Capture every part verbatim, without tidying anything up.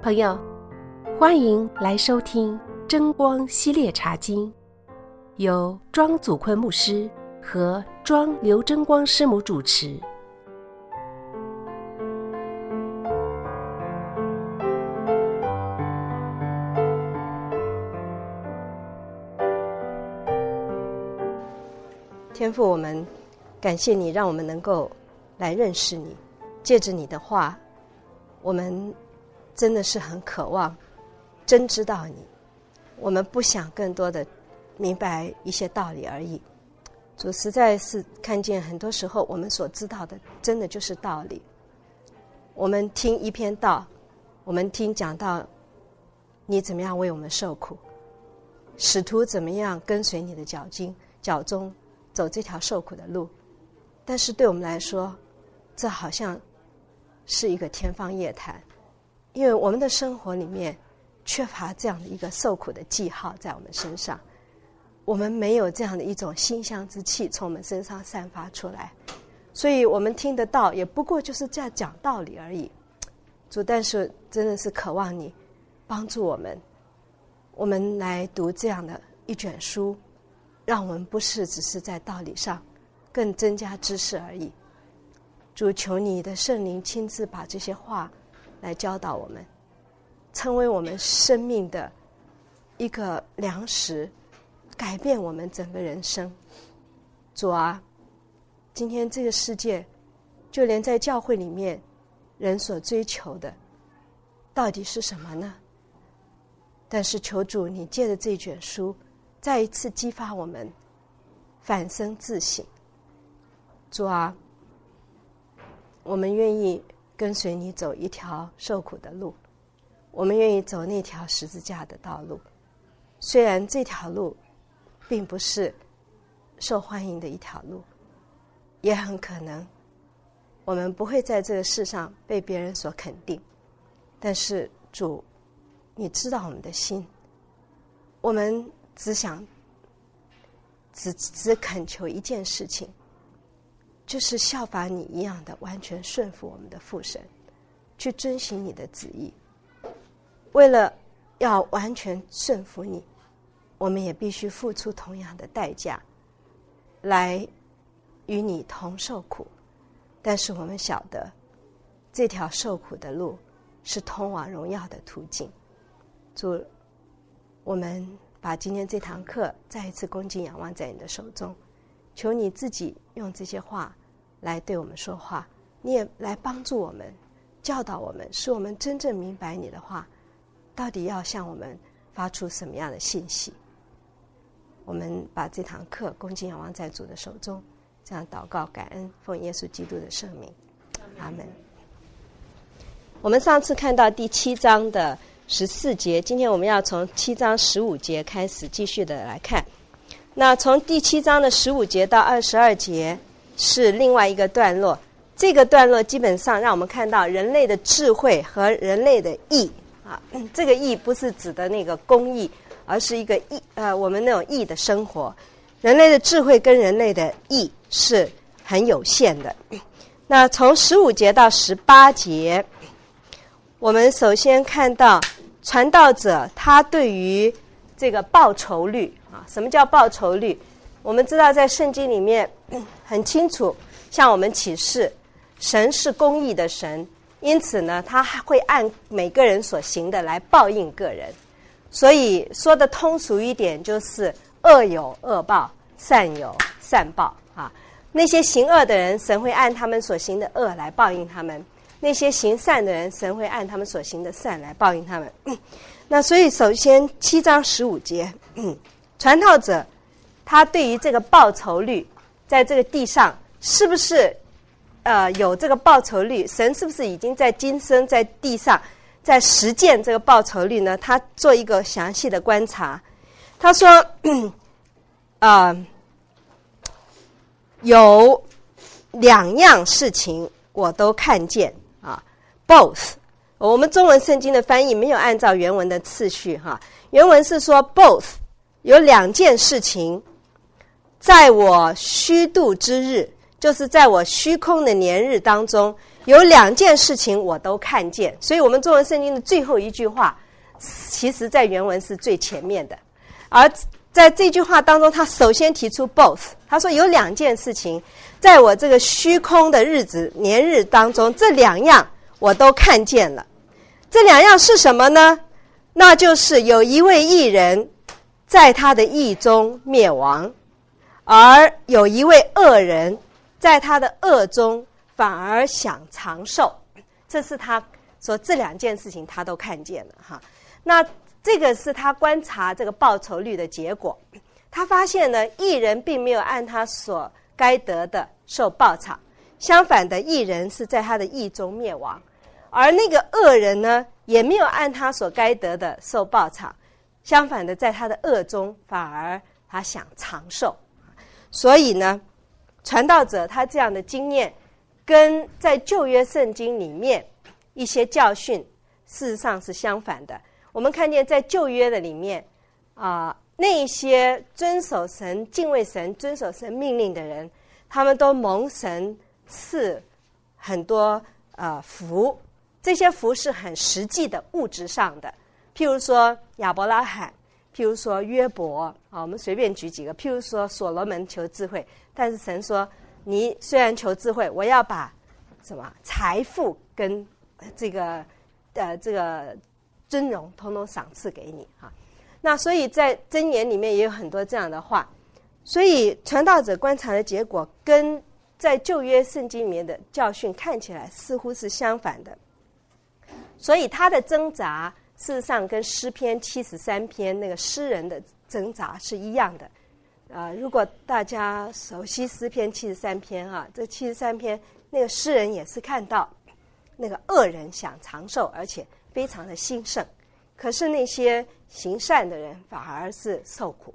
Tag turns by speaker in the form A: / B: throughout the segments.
A: 朋友，欢迎来收听真光系列茶经，由庄祖坤牧师和庄刘真光师母主持。
B: 天父，我们感谢你，让我们能够来认识你，借着你的话，我们真的是很渴望真知道你，我们不想更多的明白一些道理而已。主，实在是看见很多时候我们所知道的真的就是道理。我们听一篇道，我们听讲到你怎么样为我们受苦，使徒怎么样跟随你的脚经脚中走这条受苦的路，但是对我们来说，这好像是一个天方夜谭，因为我们的生活里面缺乏这样的一个受苦的记号在我们身上，我们没有这样的一种馨香之气从我们身上散发出来，所以我们听得到也不过就是这样讲道理而已。主，但是真的是渴望你帮助我们，我们来读这样的一卷书，让我们不是只是在道理上更增加知识而已。主，求你的圣灵亲自把这些话来教导我们，成为我们生命的一个粮食，改变我们整个人生。主啊，今天这个世界就连在教会里面人所追求的到底是什么呢？但是求主你借着这卷书再一次激发我们反身自省。主啊，我们愿意跟随你走一条受苦的路，我们愿意走那条十字架的道路，虽然这条路并不是受欢迎的一条路，也很可能我们不会在这个世上被别人所肯定，但是主，你知道我们的心，我们只想只只恳求一件事情，就是效法你一样的完全顺服我们的父神，去遵行你的旨意。为了要完全顺服你，我们也必须付出同样的代价来与你同受苦，但是我们晓得这条受苦的路是通往荣耀的途径。主，我们把今天这堂课再一次恭敬仰望在你的手中，求你自己用这些话来对我们说话，你也来帮助我们，教导我们，使我们真正明白你的话到底要向我们发出什么样的信息。我们把这堂课恭敬仰望在主的手中，这样祷告感恩，奉耶稣基督的圣名，阿们。我们上次看到第七章的十四节，今天我们要从七章十五节开始继续的来看。那从第七章的十五节到二十二节是另外一个段落，这个段落基本上让我们看到人类的智慧和人类的义啊，这个义不是指的那个公义，而是一个义呃我们那种义的生活。人类的智慧跟人类的义是很有限的。那从十五节到十八节，我们首先看到传道者他对于这个报酬率啊，什么叫报酬率？我们知道在圣经里面很清楚向我们启示神是公义的神，因此呢他会按每个人所行的来报应个人。所以说的通俗一点，就是恶有恶报，善有善报啊。那些行恶的人，神会按他们所行的恶来报应他们；那些行善的人，神会按他们所行的善来报应他们。嗯、那所以首先七章十五节，嗯，传道者他对于这个报酬率在这个地上是不是呃有这个报酬率，神是不是已经在今生在地上在实践这个报酬率呢？他做一个详细的观察。他说啊、呃，有两样事情我都看见啊 both。 我们中文圣经的翻译没有按照原文的次序哈，原文是说 both 有两件事情，在我虚度之日，就是在我虚空的年日当中， 有两件事情我都看见。所以我们中文圣经的最后一句话，其实在原文是最前面的，而在这句话当中，他首先提出 both， 他说有两件事情在我这个虚空的日子年日当中，这两样我都看见了。这两样是什么呢？那就是有一位义人在他的义中灭亡，而有一位恶人在他的恶中反而享长寿。这是他说这两件事情他都看见了哈。那这个是他观察这个报酬率的结果。他发现呢，义人并没有按他所该得的受报偿，相反的，义人是在他的义中灭亡，而那个恶人呢，也没有按他所该得的受报偿，相反的，在他的恶中反而他享长寿。所以呢，传道者他这样的经验跟在旧约圣经里面一些教训事实上是相反的。我们看见在旧约的里面啊、呃，那一些遵守神、敬畏神、遵守神命令的人，他们都蒙神赐很多呃福，这些福是很实际的物质上的，譬如说亚伯拉罕，譬如说约伯啊，我们随便举几个，譬如说所罗门求智慧，但是神说你虽然求智慧，我要把什么财富跟这个呃这个尊荣统统赏赐给你啊。那所以在箴言里面也有很多这样的话，所以传道者观察的结果跟在旧约圣经里面的教训看起来似乎是相反的，所以他的挣扎事实上跟诗篇七十三篇那个诗人的挣扎是一样的。呃，如果大家熟悉诗篇七十三篇啊，这七十三篇那个诗人也是看到那个恶人享长寿，而且非常的兴盛，可是那些行善的人反而是受苦。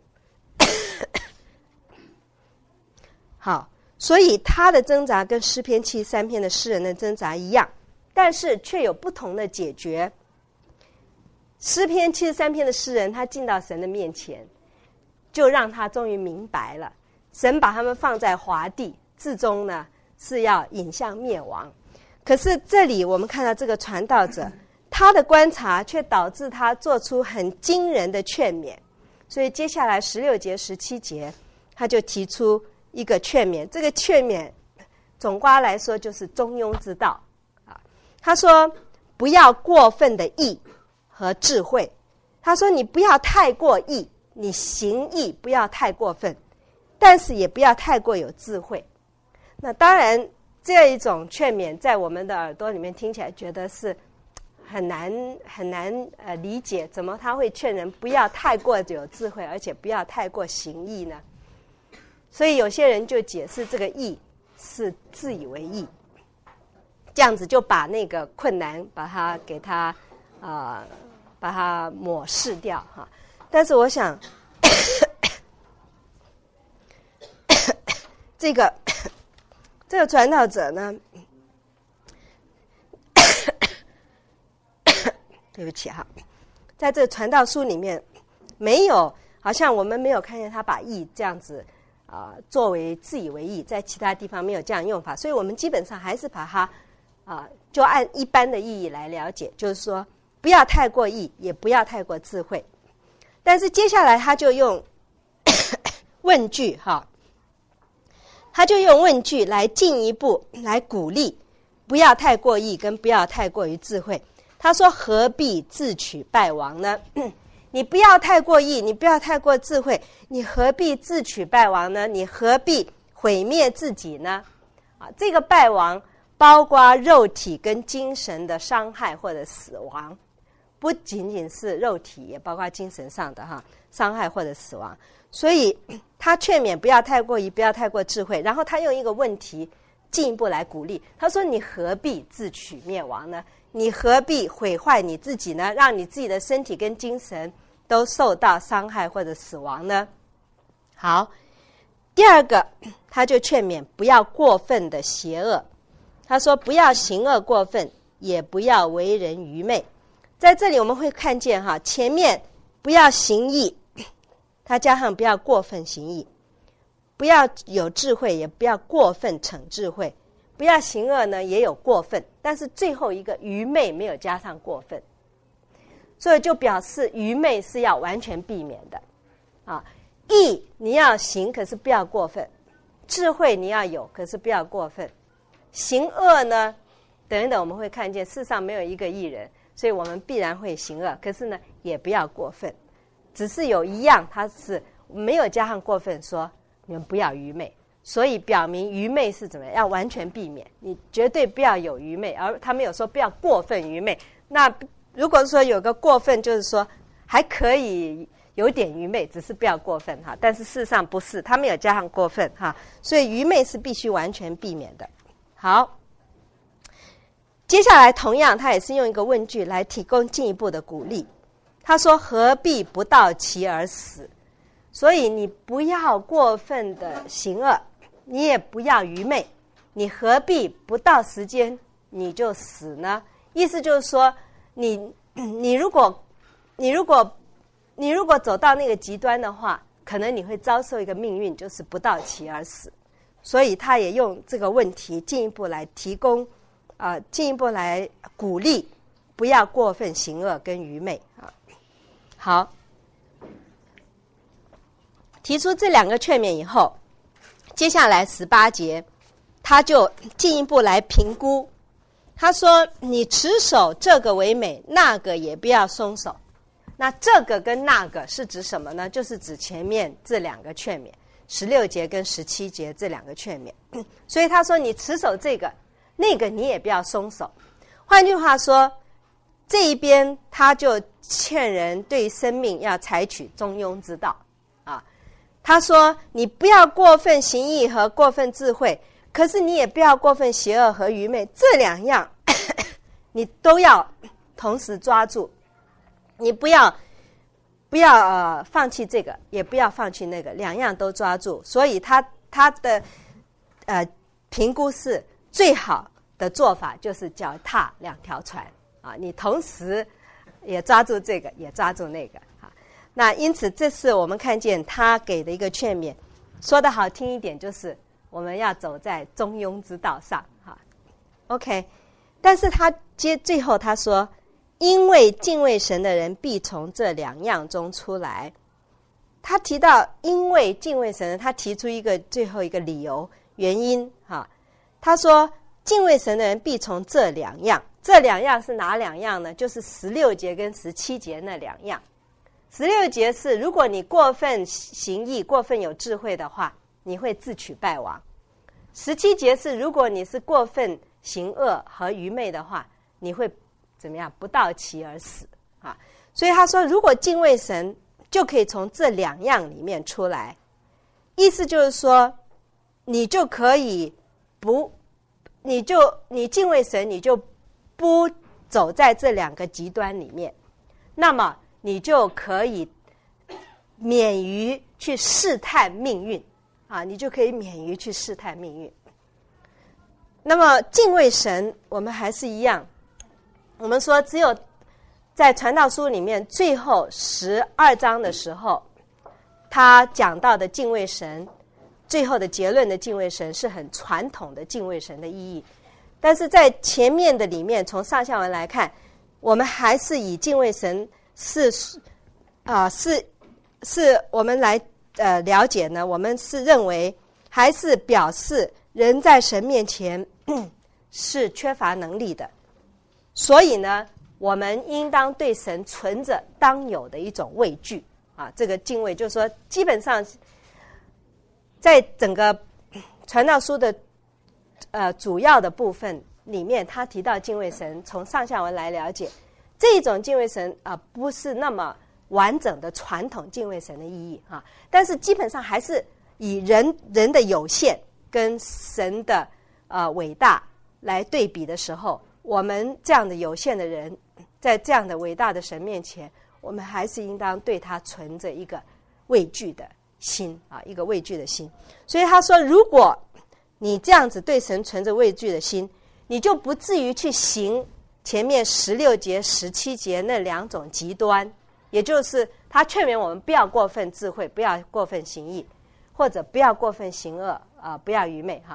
B: 好，所以他的挣扎跟诗篇七十三篇的诗人的挣扎一样，但是却有不同的解决。诗篇七十三篇的诗人，他进到神的面前，就让他终于明白了，神把他们放在华地，至终呢是要引向灭亡。可是这里我们看到这个传道者，他的观察却导致他做出很惊人的劝勉。所以接下来十六节、十七节，他就提出一个劝勉。这个劝勉总括来说就是中庸之道啊。他说不要过分的义和智慧，他说你不要太过义，你行义不要太过分，但是也不要太过有智慧。那当然这一种劝勉在我们的耳朵里面听起来觉得是很难很难呃理解，怎么他会劝人不要太过有智慧，而且不要太过行义呢？所以有些人就解释这个义是自以为义，这样子就把那个困难把它给它呃把它抹拭掉哈。但是我想这个这个传道者呢，对不起哈，在这个传道书里面没有，好像我们没有看见他把义这样子啊、呃、作为自以为义，在其他地方没有这样用法，所以我们基本上还是把它啊、呃、就按一般的意义来了解，就是说不要太过义，也不要太过智慧。但是接下来他就用问句哈，他就用问句来进一步来鼓励不要太过义跟不要太过于智慧。他说何必自取败亡呢？你不要太过义，你不要太过智慧，你何必自取败亡呢？你何必毁灭自己呢？啊，这个败亡包括肉体跟精神的伤害或者死亡，不仅仅是肉体，也包括精神上的哈伤害或者死亡。所以他劝勉不要太过义，不要太过智慧，然后他用一个问题进一步来鼓励。他说你何必自取灭亡呢？你何必毁坏你自己呢？让你自己的身体跟精神都受到伤害或者死亡呢？好，第二个他就劝勉不要过分的邪恶。他说不要行恶过分，也不要为人愚昧。在这里我们会看见哈，前面不要行义，他加上不要过分行义，不要有智慧，也不要过分逞智慧，不不要行恶呢也有过分，但是最后一个愚昧没有加上过分，所以就表示愚昧是要完全避免的啊。义你要行，可是不要过分；智慧你要有，可是不要过分。行恶呢，等等我们会看见世上没有一个义人，所以我们必然会行恶，可是呢也不要过分。只是有一样它是没有加上过分，说你们不要愚昧，所以表明愚昧是怎么样，要完全避免，你绝对不要有愚昧，而他没有说不要过分愚昧。那如果说有个过分，就是说还可以有点愚昧，只是不要过分哈。但是事实上不是，他没有加上过分哈，所以愚昧是必须完全避免的。好，接下来同样他也是用一个问句来提供进一步的鼓励。他说何必不到期而死，所以你不要过分的行恶，你也不要愚昧，你何必不到时间你就死呢？意思就是说你你如果你如果你如果走到那个极端的话，可能你会遭受一个命运，就是不到期而死。所以他也用这个问题进一步来提供啊、呃，进一步来鼓励不要过分行恶跟愚昧啊。好，提出这两个劝勉以后，接下来十八节他就进一步来评估。他说你持守这个为美，那个也不要松手。那这个跟那个是指什么呢？就是指前面这两个劝勉，十六节跟十七节这两个劝勉。所以他说你持守这个，那个你也不要松手。换句话说，这一边他就劝人对生命要采取中庸之道啊。他说你不要过分行义和过分智慧，可是你也不要过分邪恶和愚昧，这两样你都要同时抓住。你不要不要呃放弃这个，也不要放弃那个，两样都抓住。所以他他的呃评估是最好的做法就是脚踏两条船啊，你同时也抓住这个，也抓住那个啊。那因此这是我们看见他给的一个劝勉，说得好听一点就是我们要走在中庸之道上哈。OK， 但是他接最后他说，因为敬畏神的人必从这两样中出来。他提到因为敬畏神，他提出一个最后一个理由原因哈。他说敬畏神的人必从这两样，这两样是哪两样呢？就是十六节跟十七节那两样。十六节是如果你过分行义，过分有智慧的话，你会自取败亡。十七节是如果你是过分行恶和愚昧的话，你会怎么样？不到期而死啊！所以他说，如果敬畏神，就可以从这两样里面出来。意思就是说，你就可以不，你就你敬畏神，你就不走在这两个极端里面，那么你就可以免于去试探命运啊！你就可以免于去试探命运。那么敬畏神，我们还是一样。我们说只有在传道书里面最后十二章的时候，他讲到的敬畏神，最后的结论的敬畏神是很传统的敬畏神的意义。但是在前面的里面，从上下文来看，我们还是以敬畏神是啊、呃、是是我们来呃了解呢，我们是认为还是表示人在神面前是缺乏能力的。所以呢，我们应当对神存着当有的一种畏惧啊。这个敬畏就是说，基本上在整个传道书的呃主要的部分里面，他提到敬畏神，从上下文来了解这一种敬畏神啊、呃，不是那么完整的传统敬畏神的意义啊。但是基本上还是以人人的有限跟神的呃伟大来对比的时候，我们这样的有限的人，在这样的伟大的神面前，我们还是应当对他存着一个畏惧的心啊，一个畏惧的心。所以他说，如果你这样子对神存着畏惧的心，你就不至于去行前面十六节、十七节那两种极端，也就是他劝勉我们不要过分智慧，不要过分行义，或者不要过分行恶啊、呃，不要愚昧哈。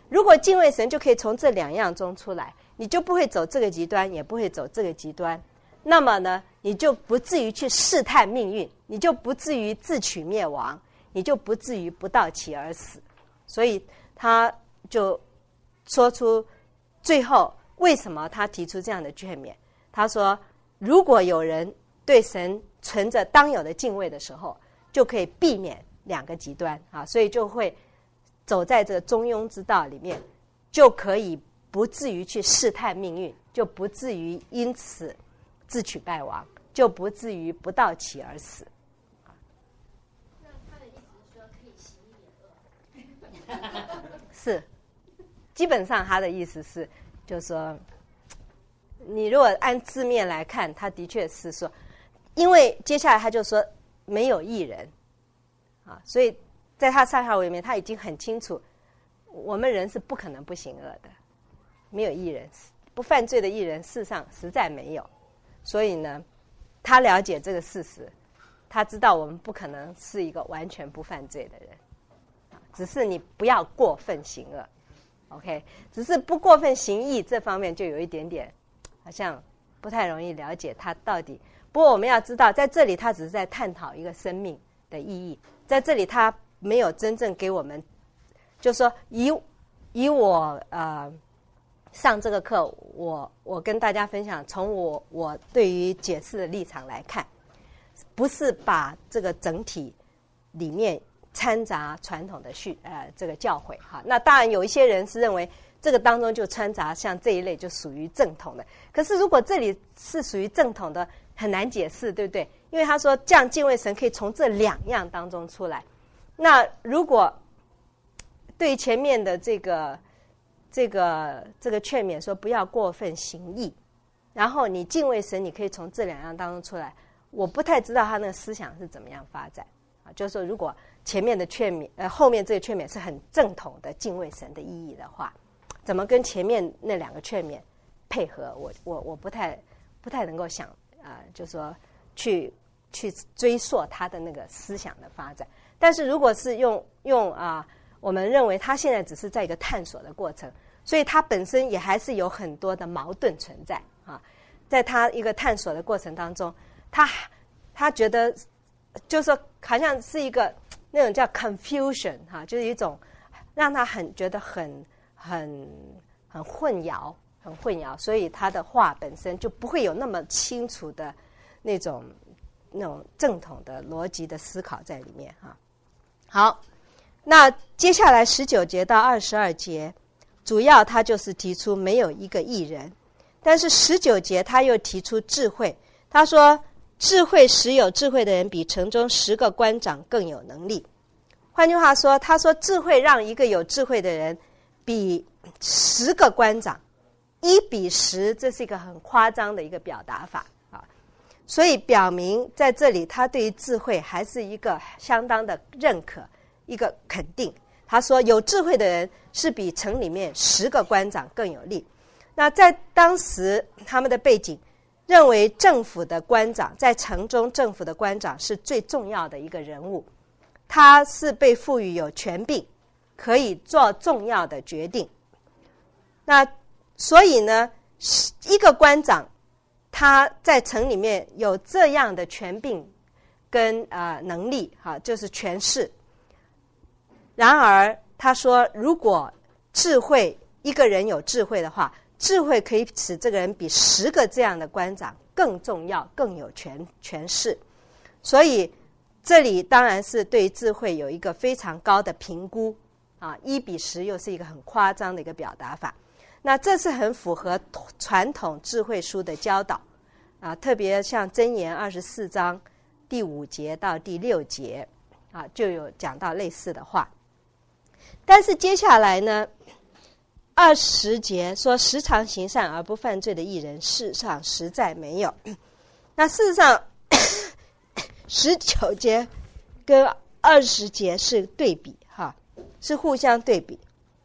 B: 如果敬畏神就可以从这两样中出来，你就不会走这个极端，也不会走这个极端。那么呢，你就不至于去试探命运，你就不至于自取灭亡，你就不至于不到期而死。所以他就说出最后为什么他提出这样的劝勉。他说，如果有人对神存着当有的敬畏的时候，就可以避免两个极端啊，所以就会走在这个中庸之道里面，就可以不至于去试探命运，就不至于因此自取败亡，就不至于不到期而死。
C: 那他的意思是说可以行一点恶。
B: 是，基本上他的意思是，就是说，你如果按字面来看，他的确是说，因为接下来他就说没有义人啊，所以在他上下文里面他已经很清楚，我们人是不可能不行恶的，没有义人，不犯罪的义人世上实在没有。所以呢，他了解这个事实，他知道我们不可能是一个完全不犯罪的人，只是你不要过分行恶 ，OK？ 只是不过分行义这方面就有一点点好像不太容易了解他到底。不过我们要知道，在这里他只是在探讨一个生命的意义，在这里他没有真正给我们，就是说以以我呃。上这个课，我我跟大家分享，从我我对于解释的立场来看，不是把这个整体里面掺杂传统的训呃这个教诲哈。那当然有一些人是认为这个当中就掺杂像这一类就属于正统的，可是如果这里是属于正统的，很难解释，对不对？因为他说这样敬畏神可以从这两样当中出来。那如果对前面的这个。这个这个劝勉说不要过分行义，然后你敬畏神，你可以从这两样当中出来。我不太知道他那个思想是怎么样发展啊。就是说，如果前面的劝勉，呃，后面这个劝勉是很正统的敬畏神的意义的话，怎么跟前面那两个劝勉配合？我我我不太不太能够想啊、呃，就是说去去追溯他的那个思想的发展。但是如果是用用啊。呃我们认为他现在只是在一个探索的过程，所以他本身也还是有很多的矛盾存在啊。在他一个探索的过程当中，他他觉得就是说好像是一个那种叫 confusion 哈、啊，就是一种让他很觉得很很很混淆，很混淆，所以他的话本身就不会有那么清楚的那种那种正统的逻辑的思考在里面哈、啊。好。那接下来十九节到二十二节，主要他就是提出没有一个义人，但是十九节他又提出智慧。他说，智慧使有智慧的人比城中十个官长更有能力。换句话说，他说智慧让一个有智慧的人比十个官长，一比十，这是一个很夸张的一个表达法啊。所以表明在这里他对于智慧还是一个相当的认可。一个肯定，他说有智慧的人是比城里面十个官长更有力。那在当时他们的背景，认为政府的官长在城中政府的官长是最重要的一个人物，他是被赋予有权柄，可以做重要的决定。那所以呢，一个官长他在城里面有这样的权柄跟呃能力哈、啊，就是权势。然而他说，如果智慧一个人有智慧的话，智慧可以使这个人比十个这样的官长更重要，更有权权势。所以这里当然是对于智慧有一个非常高的评估啊，一比十又是一个很夸张的一个表达法。那这是很符合传统智慧书的教导啊，特别像箴言二十四章第五节到第六节啊，就有讲到类似的话。但是接下来呢，二十节说时常行善而不犯罪的义人，世上实在没有。那事实上十九节跟二十节是对比哈，是互相对比。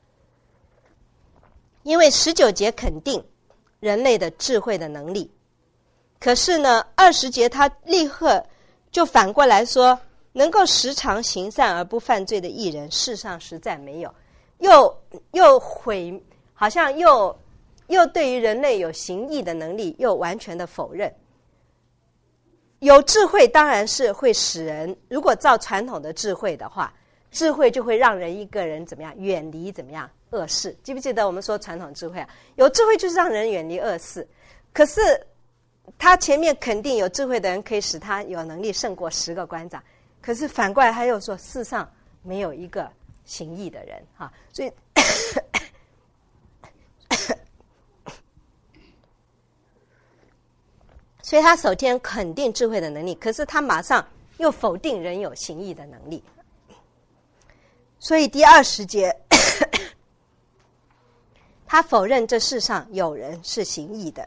B: 因为十九节肯定人类的智慧的能力，可是呢二十节他立刻就反过来说，能够时常行善而不犯罪的义人，世上实在没有。 又又毁，好像又又对于人类有行义的能力又完全的否认。有智慧当然是会使人，如果照传统的智慧的话，智慧就会让人一个人怎么样远离怎么样恶事。记不记得我们说传统智慧啊？有智慧就是让人远离恶事，可是他前面肯定有智慧的人可以使他有能力胜过十个官长，可是反过来他又说世上没有一个行义的人哈，所以所以他首先肯定智慧的能力，可是他马上又否定人有行义的能力。所以第二十节他否认这世上有人是行义的，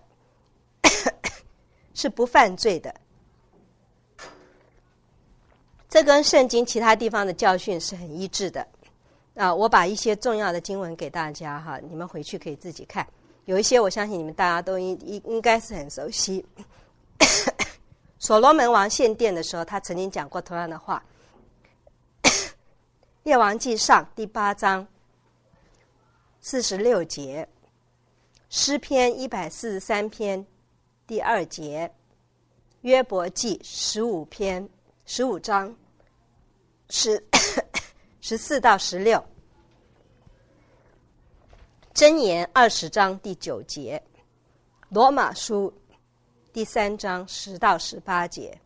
B: 是不犯罪的。这跟圣经其他地方的教训是很一致的啊！我把一些重要的经文给大家哈，你们回去可以自己看。有一些我相信你们大家都应应应该是很熟悉。所罗门王献殿的时候，他曾经讲过同样的话。列王纪上第八章四十六节，诗篇一百四十三篇第二节，约伯记十五篇十五章十十四到十六，箴言二十章第九节，罗马书第三章十到十八节。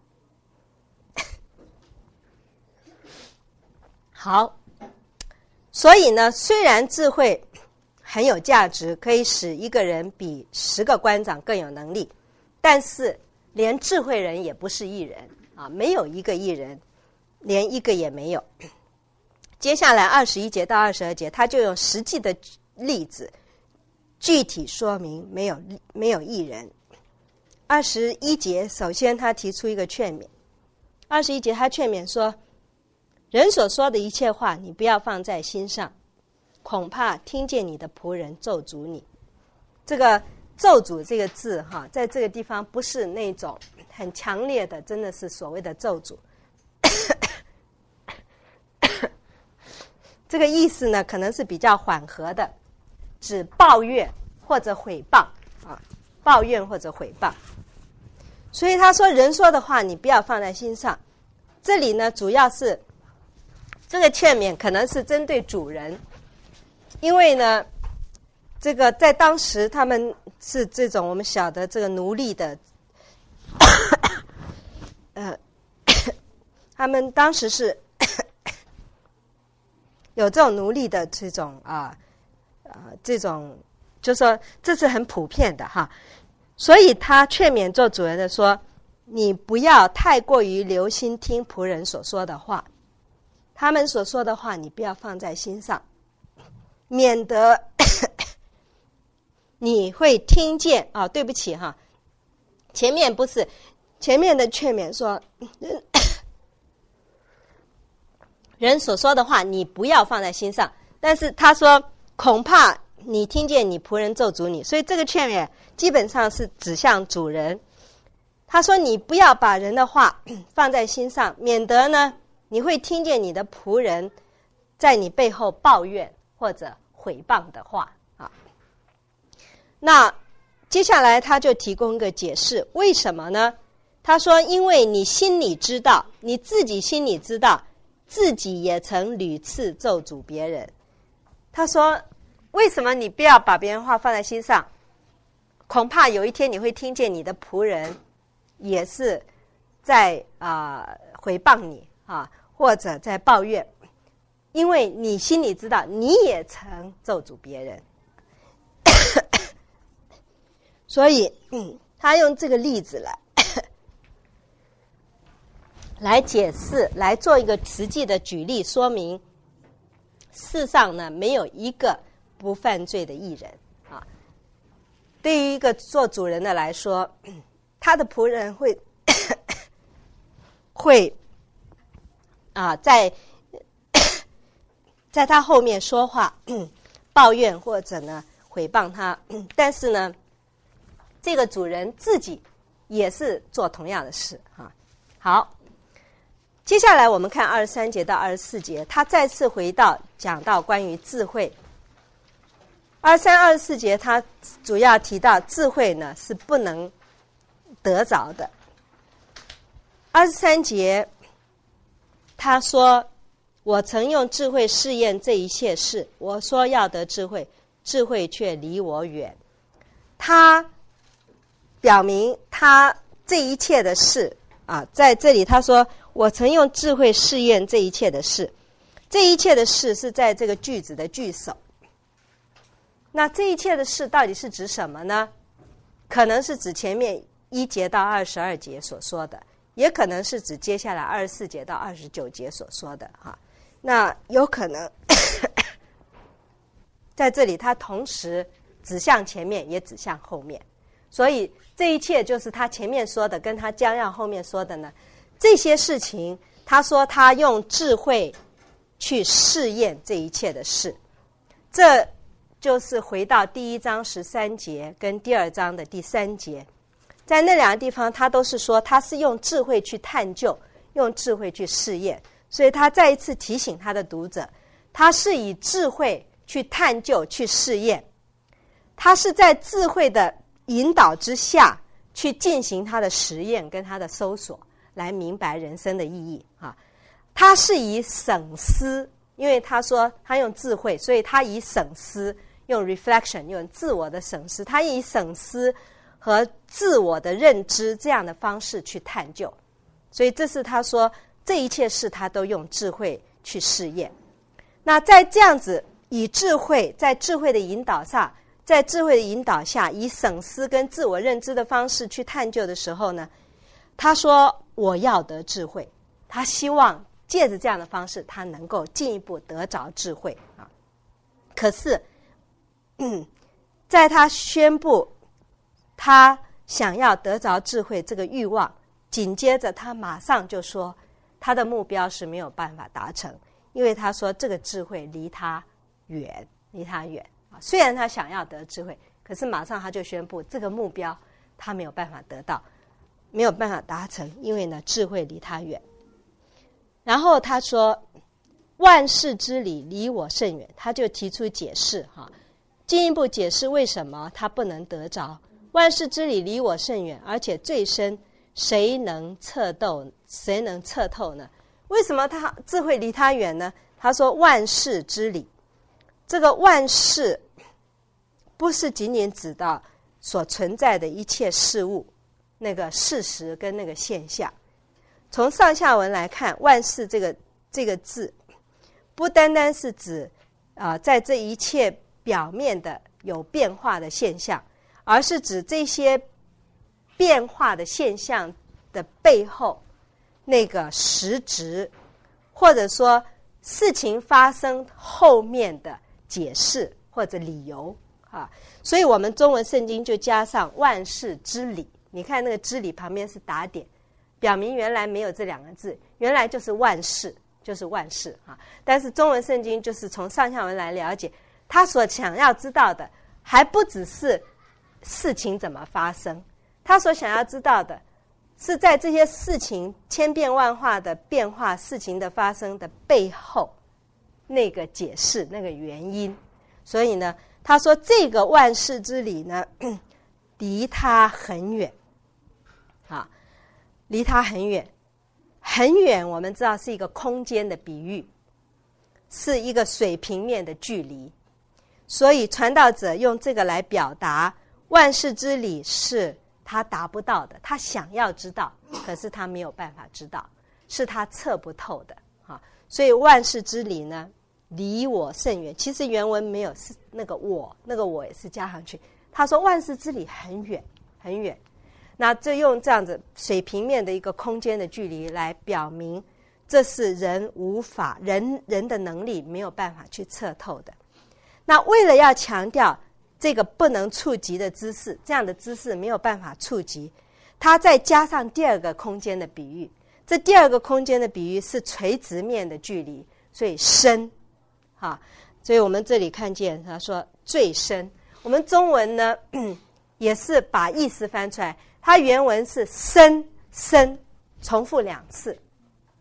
B: 好，所以呢，虽然智慧很有价值，可以使一个人比十个官长更有能力，但是连智慧人也不是义人啊，没有一个义人，连一个也没有。接下来二十一节到二十二节，他就用实际的例子具体说明没有没有义人。二十一节首先他提出一个劝勉，二十一节他劝勉说，人所说的一切话你不要放在心上，恐怕听见你的仆人咒诅你。这个咒诅这个字哈，在这个地方不是那种很强烈的，真的是所谓的咒诅。这个意思呢，可能是比较缓和的，指抱怨或者毁谤啊，抱怨或者毁谤。所以他说，人说的话你不要放在心上。这里呢，主要是这个劝勉可能是针对主人，因为呢，这个在当时他们是这种我们晓得这个奴隶的，呃，他们当时是有这种奴隶的这种啊啊这种，就说这是很普遍的哈，所以他劝勉做主人的说，你不要太过于留心听仆人所说的话。他们所说的话你不要放在心上，免得你会听见啊、哦，对不起哈，前面不是前面的劝勉说人人所说的话你不要放在心上，但是他说恐怕你听见你仆人咒诅你，所以这个劝勉基本上是指向主人。他说你不要把人的话放在心上，免得呢你会听见你的仆人在你背后抱怨或者毁谤的话啊。那接下来他就提供一个解释，为什么呢？他说因为你心里知道，你自己心里知道，自己也曾屡次咒诅别人。他说为什么你不要把别人话放在心上，恐怕有一天你会听见你的仆人也是在啊、呃、毁谤你啊，或者在抱怨，因为你心里知道你也曾咒诅别人。所以、嗯、他用这个例子来来解释，来做一个实际的举例，说明世上呢没有一个不犯罪的义人啊。对于一个做主人的来说，他的仆人会会啊，在在他后面说话，抱怨或者呢毁谤他，但是呢，这个主人自己也是做同样的事啊。好， 接下来我们看二十三节到二十四节，他再次回到讲到关于智慧。二十三、二十四节，他主要提到智慧呢是不能得着的。二十三节，他说：“我曾用智慧试验这一切事，我说要得智慧，智慧却离我远。”他表明他这一切的事啊，在这里他说：“我曾用智慧试验这一切的事。”这一切的事是在这个句子的句首。那这一切的事到底是指什么呢？可能是指前面一节到二十二节所说的，也可能是指接下来二十四节到二十九节所说的哈。那有可能在这里他同时指向前面也指向后面，所以这一切就是他前面说的跟他将要后面说的呢，这些事情他说他用智慧去试验这一切的事。这就是回到第一章十三节跟第二章的第三节，在那两个地方他都是说他是用智慧去探究，用智慧去试验。所以他再一次提醒他的读者，他是以智慧去探究去试验，他是在智慧的引导之下去进行他的实验跟他的搜索，来明白人生的意义啊。他是以省思，因为他说他用智慧，所以他以省思，用 reflection， 用自我的省思，他以省思和自我的认知这样的方式去探究。所以这是他说这一切事他都用智慧去试验。那在这样子以智慧，在智慧的引导上，在智慧的引导下，以省思跟自我认知的方式去探究的时候呢，他说我要得智慧，他希望借着这样的方式他能够进一步得着智慧啊。可是嗯，在他宣布他想要得着智慧这个欲望，紧接着他马上就说他的目标是没有办法达成，因为他说这个智慧离他远，离他远啊。虽然他想要得智慧，可是马上他就宣布这个目标他没有办法得到，没有办法达成，因为呢智慧离他远。然后他说万事之理离我甚远，他就提出解释哈，进一步解释为什么他不能得着。万事之理离我甚远，而且最深，谁能测透？谁能测透呢？为什么他智慧离他远呢？他说万事之理，这个万事不是仅仅指到所存在的一切事物，那个事实跟那个现象。从上下文来看，万事这个这个字不单单是指啊、呃，在这一切表面的有变化的现象，而是指这些变化的现象的背后那个实质，或者说事情发生后面的解释或者理由啊。所以我们中文圣经就加上万事之理，你看那个之理旁边是打点，表明原来没有这两个字，原来就是万事，就是万事啊。但是中文圣经就是从上下文来了解，他所想要知道的还不只是事情怎么发生，他所想要知道的是在这些事情千变万化的变化事情的发生的背后那个解释，那个原因。所以呢他说这个万事之理呢离他很远啊，离他很远。很远我们知道是一个空间的比喻，是一个水平面的距离，所以传道者用这个来表达万事之理是他达不到的，他想要知道，可是他没有办法知道，是他测不透的啊。所以万事之理呢离我甚远，其实原文没有是那个我，那个我也是加上去，他说万事之理很远很远，那就用这样子水平面的一个空间的距离来表明这是人无法人人的能力没有办法去测透的。那为了要强调这个不能触及的知识，这样的知识没有办法触及，他再加上第二个空间的比喻，这第二个空间的比喻是垂直面的距离，所以深啊，所以我们这里看见他说最深，我们中文呢也是把意思翻出来，它原文是深深重复两次，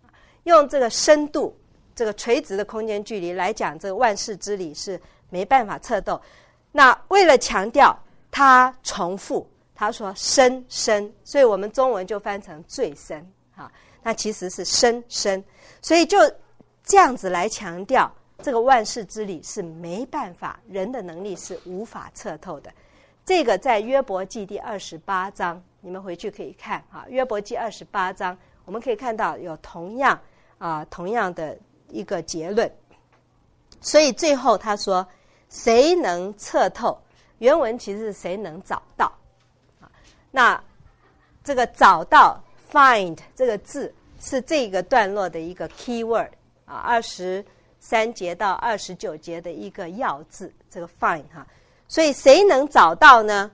B: 用这个深度，这个垂直的空间距离来讲，这个万事之理是没办法测透。那为了强调他重复，他说深深，所以我们中文就翻成最深啊，那其实是深深，所以就这样子来强调这个万事之理是没办法，人的能力是无法测透的。这个在约伯记第二十八章，你们回去可以看啊，约伯记二十八章，我们可以看到有同样啊同样的一个结论。所以最后他说，谁能测透？原文其实是谁能找到啊？那这个找到 find 这个字是这个段落的一个 key word 啊，二十三节到二十九节的一个要字，这个 find 哈。所以谁能找到呢？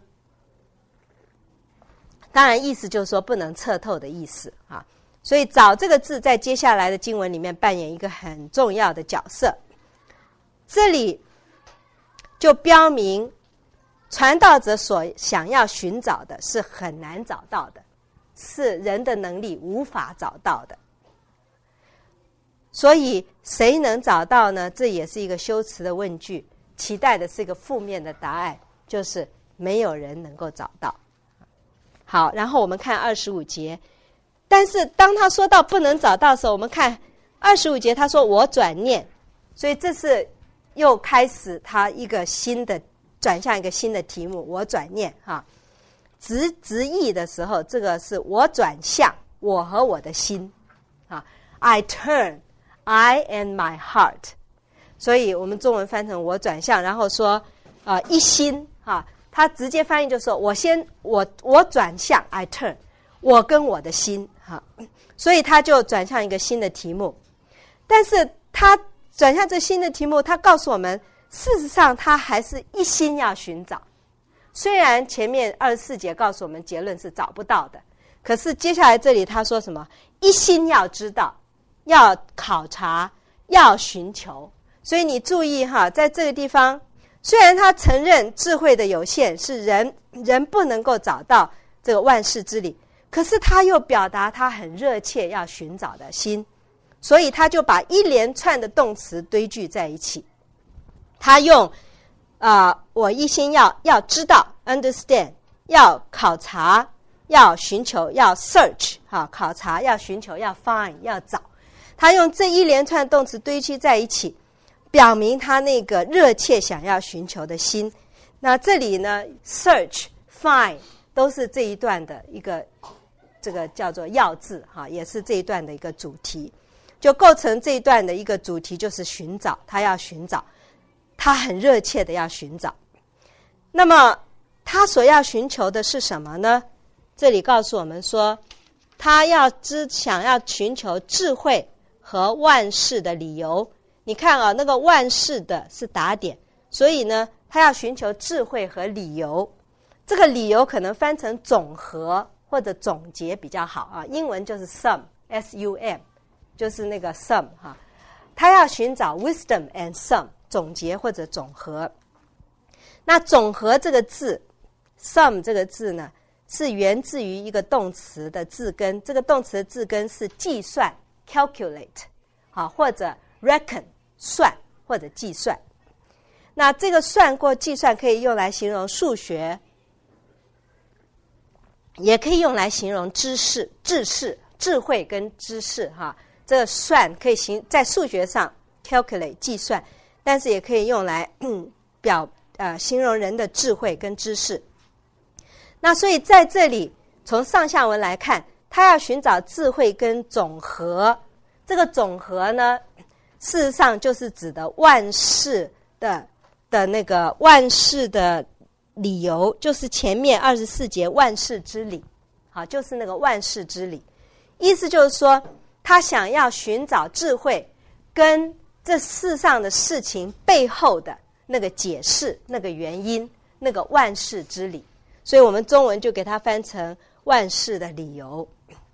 B: 当然意思就是说不能测透的意思啊。所以找这个字在接下来的经文里面扮演一个很重要的角色。这里就标明传道者所想要寻找的是很难找到的，是人的能力无法找到的。所以谁能找到呢？这也是一个修辞的问句，期待的是一个负面的答案，就是没有人能够找到。好，然后我们看二十五节，但是当他说到不能找到的时候，我们看二十五节，他说我转念，所以这是又开始他一个新的转向一个新的题目，我转念哈。直直译的时候，这个是我转向，我和我的心啊 ，I turn, I and my heart。所以我们中文翻成我转向，然后说啊、呃、一心哈，他直接翻译就说我先我我转向 I turn， 我跟我的心哈，所以他就转向一个新的题目。但是他转向这新的题目，他告诉我们，事实上他还是一心要寻找。虽然前面二十四节告诉我们结论是找不到的，可是接下来这里他说什么？一心要知道，要考察，要寻求。所以你注意哈，在这个地方，虽然他承认智慧的有限，是人人不能够找到这个万事之理，可是他又表达他很热切要寻找的心，所以他就把一连串的动词堆聚在一起。他用啊、呃，我一心要要知道 understand， 要考察，要寻求，要 search 哈，考察，要寻求，要 find， 要找。他用这一连串动词堆积在一起，表明他那个热切想要寻求的心。那这里呢 search find 都是这一段的一个这个叫做要字哈，也是这一段的一个主题，就构成这一段的一个主题，就是寻找，他要寻找，他很热切的要寻找。那么他所要寻求的是什么呢？这里告诉我们说，他要知想要寻求智慧和万事的理由。你看啊，那个万事的是打点，所以呢，他要寻求智慧和理由。这个理由可能翻成总和或者总结比较好啊，英文就是 sum S U M， 就是那个 sum 哈。他要寻找 wisdom and sum， 总结或者总和。那总和这个字 sum 这个字呢，是源自于一个动词的字根，这个动词的字根是计算 calculate 好，或者 reckon 算或者计算。那这个算或计算可以用来形容数学，也可以用来形容知识、知识、智慧跟知识哈。这个算可以形在数学上 calculate 计算，但是也可以用来、嗯、表呃形容人的智慧跟知识。那所以在这里从上下文来看，他要寻找智慧跟总和。这个总和呢，事实上就是指的万事的的那个万事的理由，就是前面二十四节万事之理，好，就是那个万事之理。意思就是说，他想要寻找智慧跟这世上的事情背后的那个解释、那个原因、那个万事之理。所以我们中文就给它翻成万事的理由。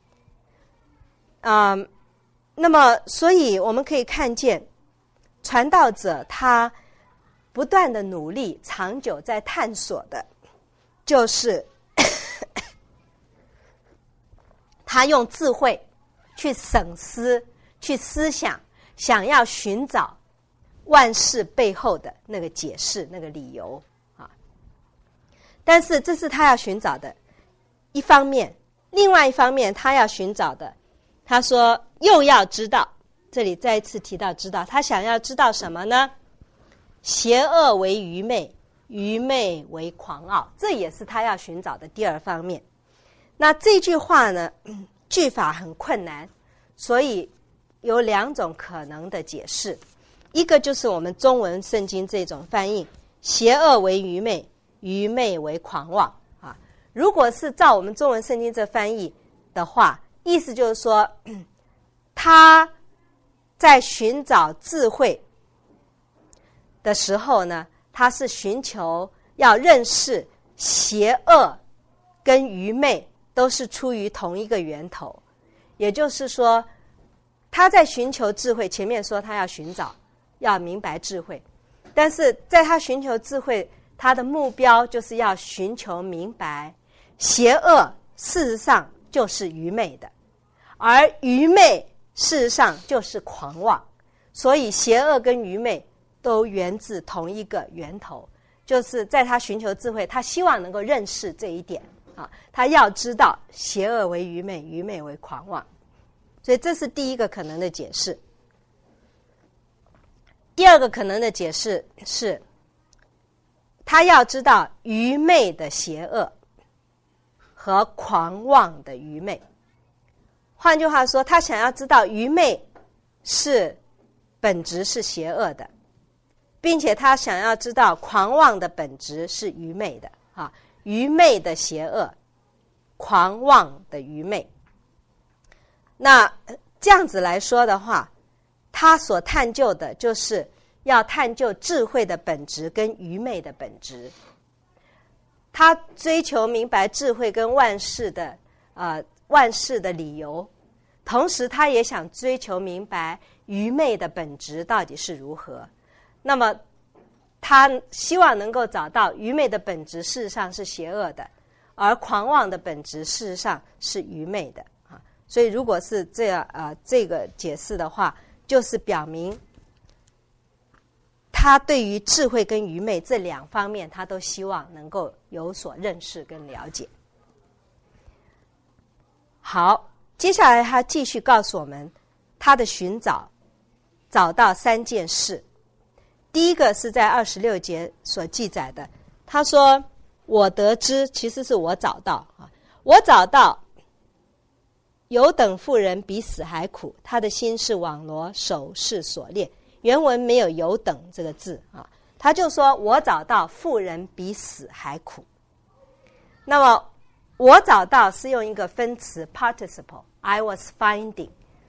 B: 啊、嗯，那么所以我们可以看见，传道者他不断的努力，长久在探索的，就是他用智慧去审思， 去思想，想要寻找万事背后的那个解释、那个理由啊。但是这是他要寻找的一方面，另外一方面他要寻找的，他说又要知道，这里再一次提到知道，他想要知道什么呢？邪恶为愚昧，愚昧为狂傲，这也是他要寻找的第二方面。那这句话呢，句法很困难，所以有两种可能的解释。一个就是我们中文圣经这种翻译，邪恶为愚昧，愚昧为狂妄啊。如果是照我们中文圣经这翻译的话，意思就是说，他在寻找智慧的时候呢，他是寻求要认识邪恶跟愚昧都是出于同一个源头，也就是说他在寻求智慧，前面说他要寻找要明白智慧，但是在他寻求智慧，他的目标就是要寻求明白邪恶事实上就是愚昧的，而愚昧事实上就是狂妄，所以邪恶跟愚昧都源自同一个源头，就是在他寻求智慧，他希望能够认识这一点啊，他要知道邪恶为愚昧，愚昧为狂妄，所以这是第一个可能的解释。第二个可能的解释是，他要知道愚昧的邪恶和狂妄的愚昧。换句话说，他想要知道愚昧是本质是邪恶的，并且他想要知道狂妄的本质是愚昧的啊，愚昧的邪恶，狂妄的愚昧。那这样子来说的话，他所探究的就是要探究智慧的本质跟愚昧的本质。他追求明白智慧跟万事的呃万事的理由，同时他也想追求明白愚昧的本质到底是如何。那么他希望能够找到愚昧的本质事实上是邪恶的，而狂妄的本质事实上是愚昧的啊。所以如果是这样呃这个解释的话，就是表明他对于智慧跟愚昧这两方面，他都希望能够有所认识跟了解。好，接下来他继续告诉我们他的寻找，找到三件事。第一个是在二十六节所记载的，他说我得知，其实是我找到啊，我找到有等妇人比死还苦，他的心是网罗，手是锁链。原文没有有等这个字啊，他就说我找到妇人比死还苦。那么我找到是用一个分词 participle I was finding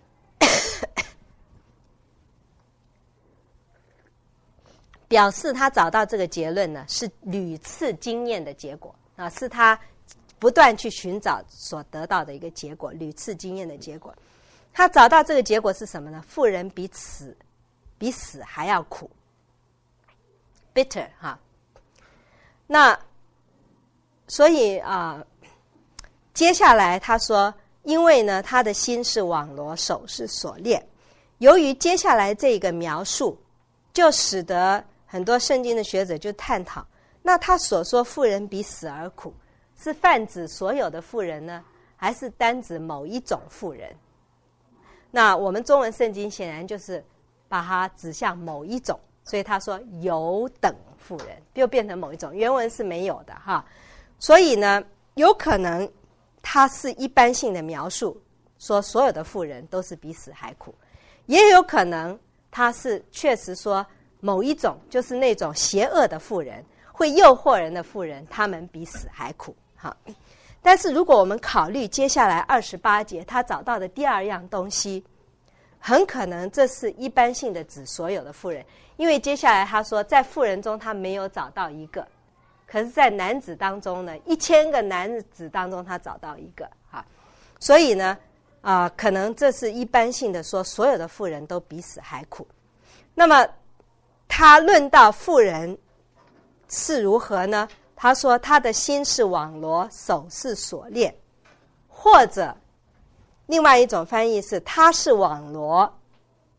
B: 表示他找到这个结论呢，是屡次经验的结果啊，是他不断去寻找所得到的一个结果，屡次经验的结果。他找到这个结果是什么呢？妇人比死比死还要苦 bitter 哈。那所以啊、呃，接下来他说，因为呢他的心是网罗，手是锁链。由于接下来这个描述，就使得很多圣经的学者就探讨，那他所说妇人比死而苦，是泛指所有的妇人呢，还是单指某一种妇人？那我们中文圣经显然就是把它指向某一种，所以他说有等妇人，就变成某一种，原文是没有的哈。所以呢，有可能它是一般性的描述，说所有的妇人都是比死还苦，也有可能它是确实说某一种，就是那种邪恶的妇人，会诱惑人的妇人，他们比死还苦哈。但是如果我们考虑接下来二十八节他找到的第二样东西，很可能这是一般性的指所有的妇人，因为接下来他说在妇人中他没有找到一个，可是在男子当中呢，一千个男子当中他找到一个啊，所以呢啊、呃，可能这是一般性的说所有的妇人都比死还苦。那么他论到妇人是如何呢？他说他的心是网罗，手是锁链，或者另外一种翻译是他是网罗，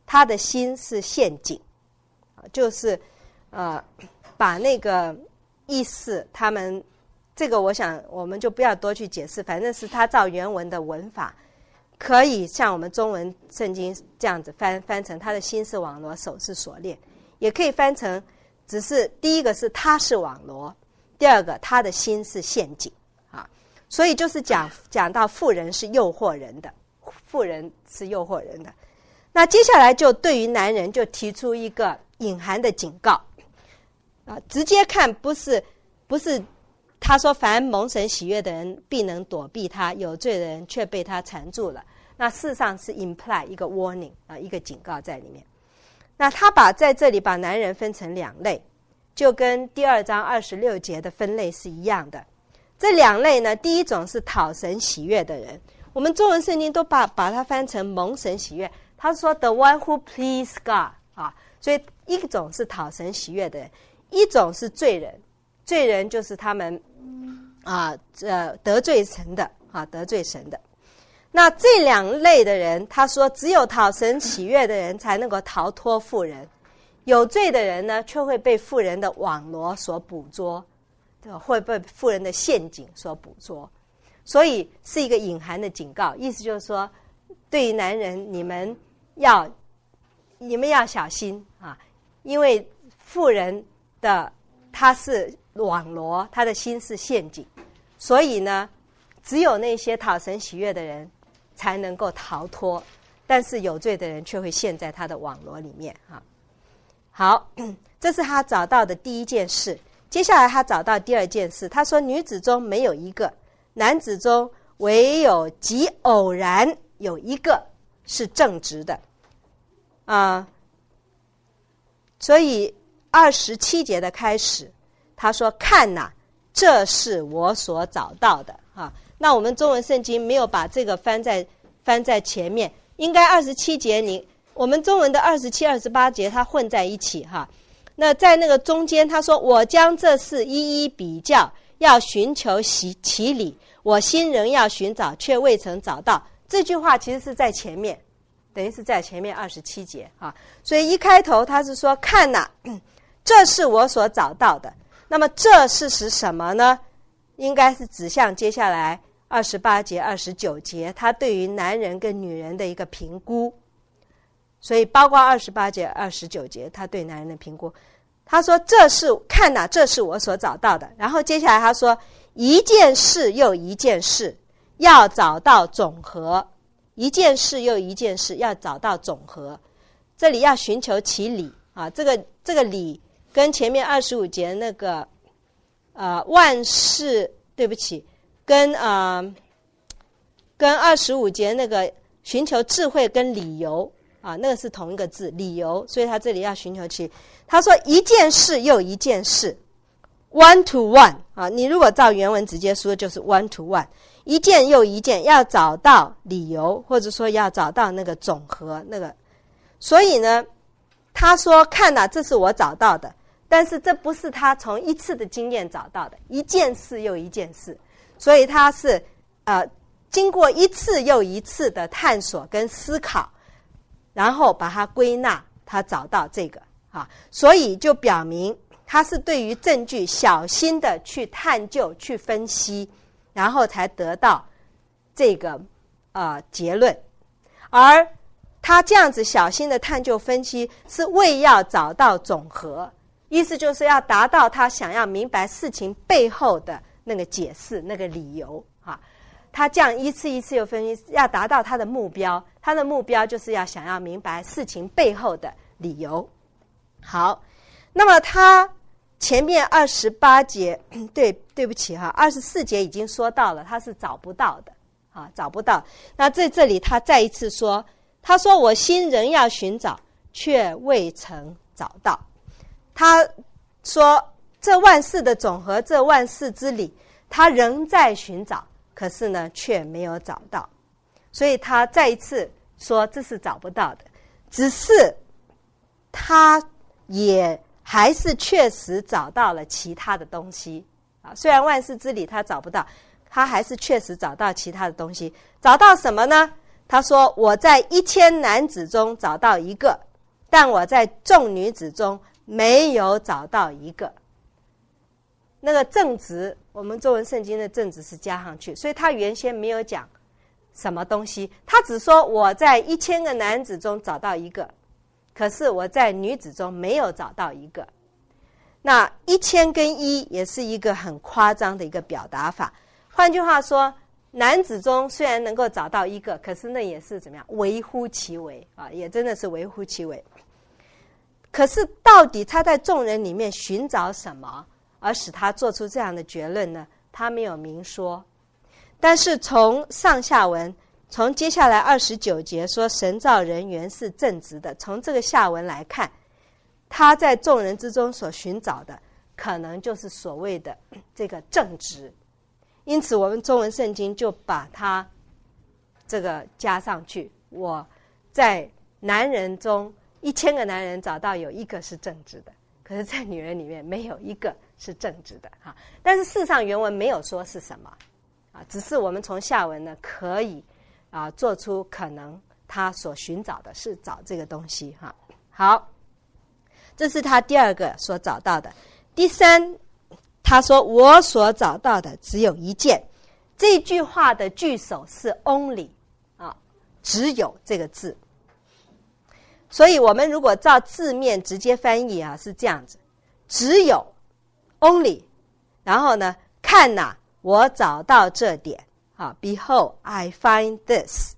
B: 他的心是陷阱，就是呃把那个意思，他们这个我想我们就不要多去解释，反正是他照原文的文法，可以像我们中文圣经这样子翻翻成他的心是网罗，手是锁链，也可以翻成只是第一个是他是网罗，第二个他的心是陷阱啊，所以就是讲讲到妇人是诱惑人的，妇人是诱惑人的。那接下来就对于男人就提出一个隐含的警告啊，直接看不是不是他说凡蒙神喜悦的人必能躲避他，有罪的人却被他缠住了。那事实上是 imply 一个 warning 啊，一个警告在里面。那他把在这里把男人分成两类，就跟第二章二十六节的分类是一样的。这两类呢，第一种是讨神喜悦的人，我们中文圣经都把把它翻成蒙神喜悦。他说 the one who please God 啊，所以一种是讨神喜悦的人，一种是罪人。罪人就是他们啊，呃，得罪神的啊，得罪神的。那这两类的人，他说只有讨神喜悦的人才能够逃脱妇人，有罪的人呢，却会被妇人的网罗所捕捉，会被妇人的陷阱所捕捉。所以是一个隐含的警告，意思就是说，对于男人，你们要你们要小心啊，因为妇人的他是网罗，他的心是陷阱，所以呢，只有那些讨神喜悦的人才能够逃脱，但是有罪的人却会陷在他的网罗里面啊。好，这是他找到的第一件事。接下来他找到第二件事，他说女子中没有一个，男子中唯有极偶然有一个是正直的啊。所以二十七节的开始他说看哪、啊，这是我所找到的啊。那我们中文圣经没有把这个翻在翻在前面，应该二十七节你我们中文的二十七、二十八节它混在一起哈。那在那个中间他说我将这事一一比较，要寻求其理，我心仍要寻找，却未曾找到。这句话其实是在前面，等于是在前面二十七节啊。所以一开头他是说看哪、啊，这是我所找到的。那么这是指什么呢？应该是指向接下来二十八节、二十九节，他对于男人跟女人的一个评估。所以包括二十八节、二十九节，他对男人的评估。他说这是看哪、啊，这是我所找到的。然后接下来他说一件事又一件事，要找到总和。一件事又一件事，要找到总和。这里要寻求其理啊，这个这个理跟前面二十五节那个呃万事，对不起，跟啊、呃、跟二十五节那个寻求智慧跟理由啊，那个是同一个字，理由，所以他这里要寻求其。他说一件事又一件事 ，one to one 啊，你如果照原文直接说就是 one to one， 一件又一件，要找到理由，或者说要找到那个总和那个。所以呢，他说看哪、啊，这是我找到的，但是这不是他从一次的经验找到的，一件事又一件事，所以他是呃经过一次又一次的探索跟思考，然后把它归纳，他找到这个啊，所以就表明他是对于证据小心的去探究、去分析，然后才得到这个呃结论。而他这样子小心的探究分析，是为要找到总和，意思就是要达到他想要明白事情背后的那个解释、那个理由啊。他这样一次一次又分析，要达到他的目标，他的目标就是要想要明白事情背后的理由。好，那么他前面二十八节，对对不起哈，二十四节已经说到了，他是找不到的啊，找不到。那在这里他再一次说，他说我心仍要寻找，却未曾找到。他说这万事的总和，这万事之理，他仍在寻找，可是呢却没有找到。所以他再一次说这是找不到的，只是他也还是确实找到了其他的东西啊。虽然万事之理他找不到，他还是确实找到其他的东西。找到什么呢？ 他说我在一千男子中找到一个，但我在众女子中没有找到一个。那个正直，我们中文圣经的正直是加上去，所以他原先没有讲什么东西，他只说我在一千个男子中找到一个，可是我在女子中没有找到一个。那一千跟一也是一个很夸张的一个表达法。换句话说，男子中虽然能够找到一个，可是那也是怎么样，微乎其微啊，也真的是微乎其微。可是到底他在众人里面寻找什么，而使他做出这样的结论呢？他没有明说。但是从上下文，从接下来二十九节说神造人原是正直的，从这个下文来看，他在众人之中所寻找的可能就是所谓的这个正直。因此我们中文圣经就把它这个加上去，我在男人中一千个男人找到有一个是正直的，可是在女人里面没有一个是正直的哈。但是事实上原文没有说是什么啊，只是我们从下文呢可以啊做出可能他所寻找的是找这个东西哈。好，这是他第二个所找到的。第三，他说我所找到的只有一件。这句话的句首是 only 啊，只有这个字。所以我们如果照字面直接翻译啊，是这样子，只有 only， 然后呢看哪、啊、我找到这点啊 Behold I find this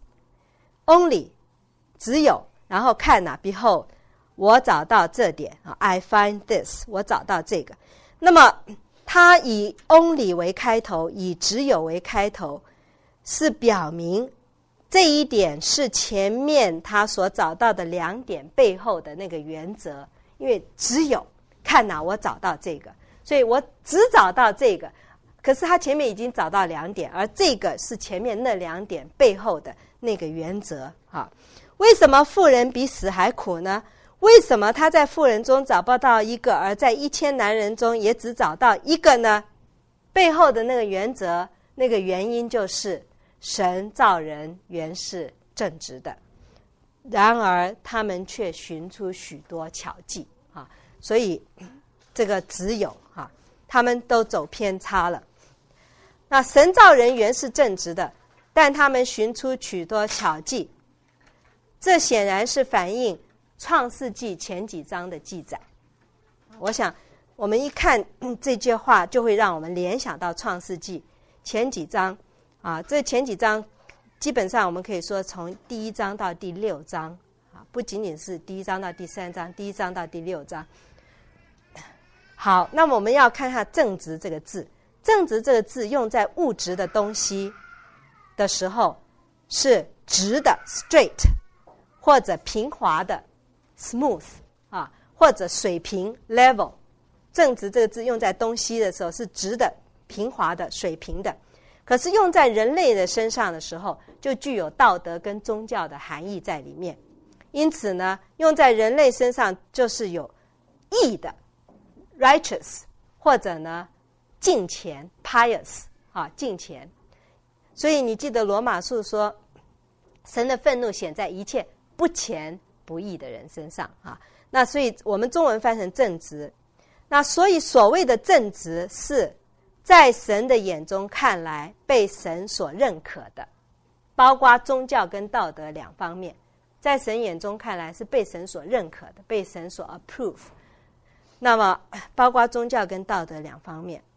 B: only 只有，然后看哪、啊、Behold 我找到这点啊 I find this 我找到这个。那么它以 only 为开头，以只有为开头，是表明这一点是前面他所找到的两点背后的那个原则。因为只有看哪、啊、我找到这个，所以我只找到这个，可是他前面已经找到两点，而这个是前面那两点背后的那个原则啊。为什么妇人比死还苦呢？为什么他在妇人中找不到一个，而在一千男人中也只找到一个呢？背后的那个原则，那个原因就是神造人原是正直的，然而他们却寻出许多巧计啊，所以这个只有啊，他们都走偏差了。那神造人原是正直的，但他们寻出许多巧计，这显然是反映创世纪前几章的记载。我想我们一看这句话就会让我们联想到创世纪前几章啊，这前几章基本上我们可以说从第一章到第六章啊，不仅仅是第一章到第三章，第一章到第六章。好，那么我们要看一下正直这个字。正直这个字用在物质的东西的时候是直的 straight， 或者平滑的smooth 啊，或者水平 level。 正直这个字用在东西的时候是直的、平滑的、水平的，可是用在人类的身上的时候就具有道德跟宗教的含义在里面。因此呢，用在人类身上就是有义的 righteous， 或者呢敬虔 pious 啊，敬虔。所以你记得罗马书说神的愤怒显在一切不虔不义的人身上啊。那所以我们中文翻成正直，那所以所谓的正直是在神的眼中看来被神所认可的，包括宗教跟道德两方面，在神眼中看来是被神所认可的，被神所 approve。 那么包括宗教跟道德两方面。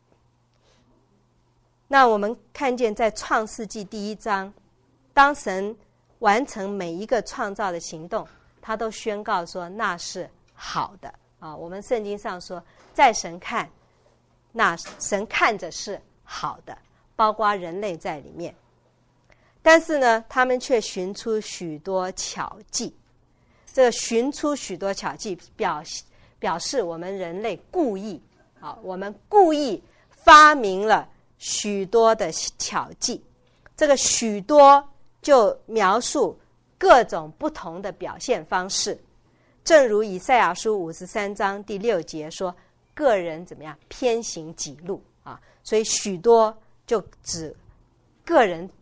B: 那我们看见在创世纪第一章，当神完成每一个创造的行动，他都宣告说那是好的啊。我们圣经上说在神看，那神看着是好的，包括人类在里面。但是呢，他们却寻出许多巧计。这个寻出许多巧计表表示我们人类故意啊，我们故意发明了许多的巧计。这个许多就描述各种不同的表现方式，正如以赛亚书五十三章第六节说，个人怎么样偏行己路啊，所以许多就指个人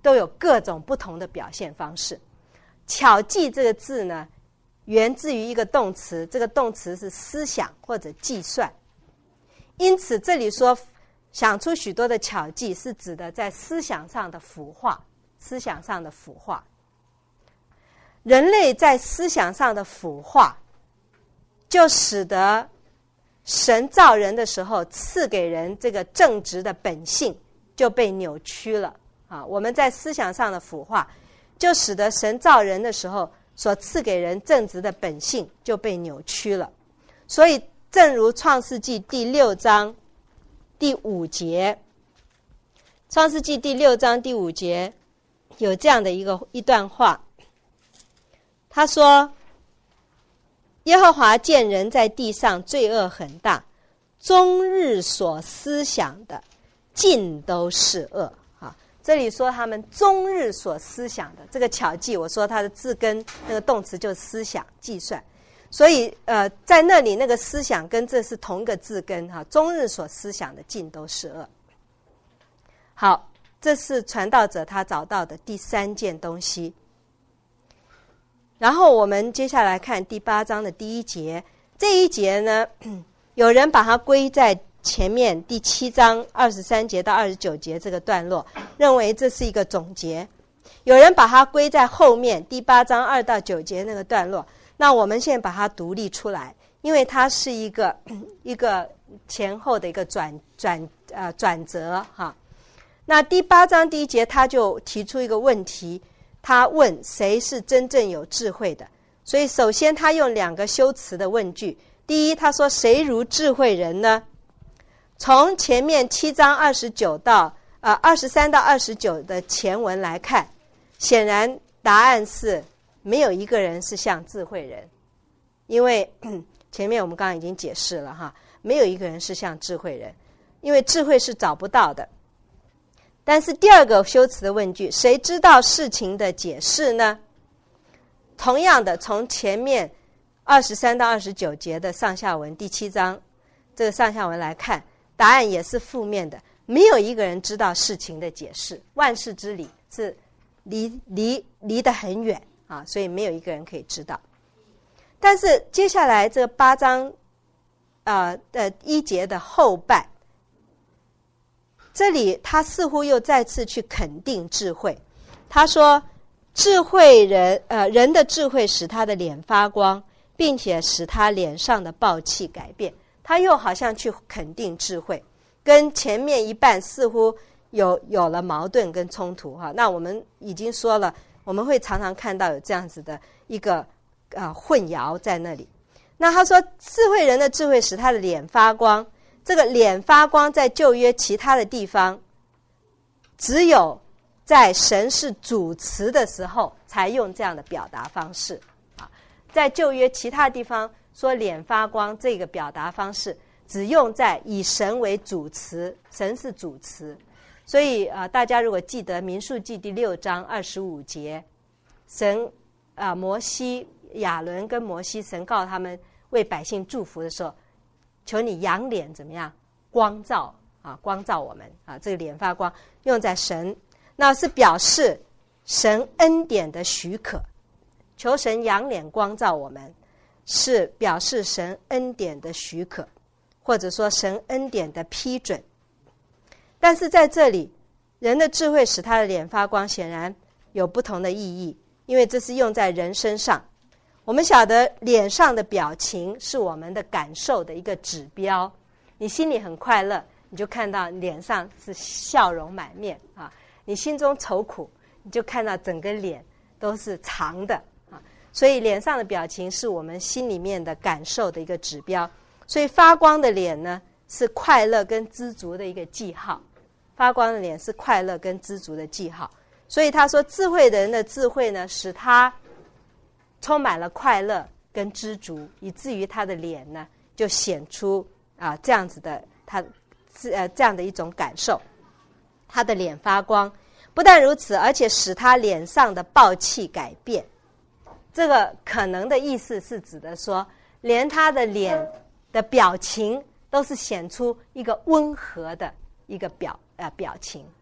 B: 都有各种不同的表现方式。巧计这个字呢，源自于一个动词，这个动词是思想或者计算。因此这里说想出许多的巧计，是指的在思想上的腐化，思想上的腐化。人类在思想上的腐化，就使得神造人的时候赐给人这个正直的本性就被扭曲了啊！我们在思想上的腐化，就使得神造人的时候所赐给人正直的本性就被扭曲了。所以正如创世纪第六章第五节，创世纪第六章第五节有这样的一个一段话，他说，耶和华见人在地上罪恶很大，终日所思想的尽都是恶。这里说他们终日所思想的这个巧计，我说它的字根那个动词就是思想计算，所以呃，在那里那个思想跟这是同一个字根哈，终日所思想的尽都是恶。好，这是传道者他找到的第三件东西。然后我们接下来看第八章的第一节，这一节呢，有人把它归在前面第七章二十三节到二十九节这个段落，认为这是一个总结。有人把它归在后面第八章二到九节那个段落。那我们现在把它独立出来，因为它是一个一个前后的一个转转呃转折哈。那第八章第一节他就提出一个问题，他问谁是真正有智慧的。所以首先他用两个修辞的问句。第一，他说谁如智慧人呢？从前面七章二十九到呃二十三到二十九的前文来看，显然答案是没有一个人是像智慧人，因为前面我们刚刚已经解释了哈，没有一个人是像智慧人，因为智慧是找不到的。但是第二个修辞的问句，谁知道事情的解释呢？同样的，从前面二十三到二十九节的上下文，第七章这个上下文来看，答案也是负面的，没有一个人知道事情的解释，万事之理是离离离得很远啊，所以没有一个人可以知道。但是接下来这八章呃的一节的后半，这里他似乎又再次去肯定智慧。他说智慧人呃人的智慧使他的脸发光，并且使他脸上的暴气改变。他又好像去肯定智慧，跟前面一半似乎有有了矛盾跟冲突哈。那我们已经说了，我们会常常看到有这样子的一个呃混淆在那里。那他说智慧人的智慧使他的脸发光，这个脸发光在旧约其他的地方只有在神是主词的时候才用这样的表达方式啊，在旧约其他地方说脸发光这个表达方式只用在以神为主词，神是主词。所以啊、呃，大家如果记得民数记第六章二十五节，神啊、呃、摩西亚伦跟摩西，神告他们为百姓祝福的时候，求你仰脸怎么样光照啊，光照我们啊，这个脸发光用在神，那是表示神恩典的许可，求神仰脸光照我们，是表示神恩典的许可，或者说神恩典的批准。但是在这里，人的智慧使他的脸发光，显然有不同的意义，因为这是用在人身上。我们晓得脸上的表情是我们的感受的一个指标，你心里很快乐，你就看到脸上是笑容满面啊；你心中愁苦，你就看到整个脸都是长的啊。所以脸上的表情是我们心里面的感受的一个指标。所以发光的脸呢，是快乐跟知足的一个记号。发光的脸是快乐跟知足的记号。所以他说智慧的人的智慧呢，使他充满了快乐跟知足，以至于他的脸呢就显出啊这样子的他呃这样的一种感受，他的脸发光。不但如此，而且使他脸上的暴气改变。这个可能的意思是指的说，连他的脸的表情都是显出一个温和的一个表呃表情啊，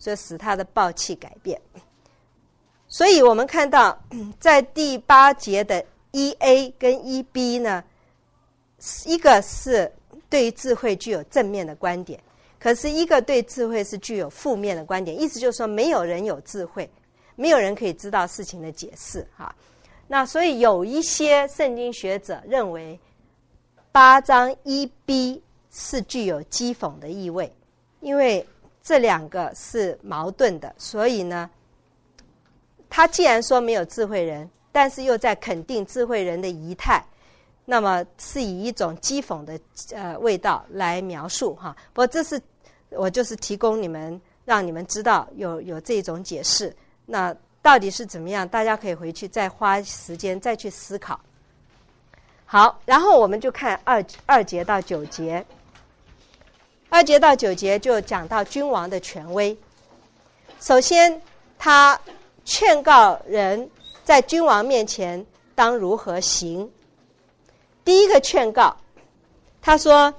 B: 所以使他的暴气改变。所以我们看到在第八节的一 A 跟一 B 呢，一个是对于智慧具有正面的观点，可是一个对智慧是具有负面的观点，意思就是说没有人有智慧，没有人可以知道事情的解释哈。那所以有一些圣经学者认为八章一 B 是具有讥讽的意味，因为这两个是矛盾的，所以呢他既然说没有智慧人，但是又在肯定智慧人的仪态，那么是以一种讥讽的呃味道来描述哈。不过这是我就是提供你们，让你们知道有有这种解释。那到底是怎么样？大家可以回去再花时间再去思考。好，然后我们就看二二节到九节。二节到九节就讲到君王的权威。首先，他劝告人在君王面前当如何行。第一个劝告，他说：“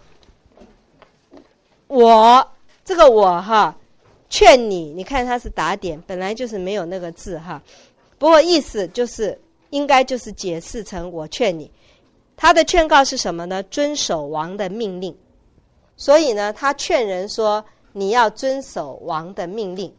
B: 我这个我哈。”劝你，你看它是打点，本来就是没有那个字哈，不过意思就是应该就是解释成我劝你。他的劝告是什么呢？遵守王的命令。所以呢，他劝人说你要遵守王的命令。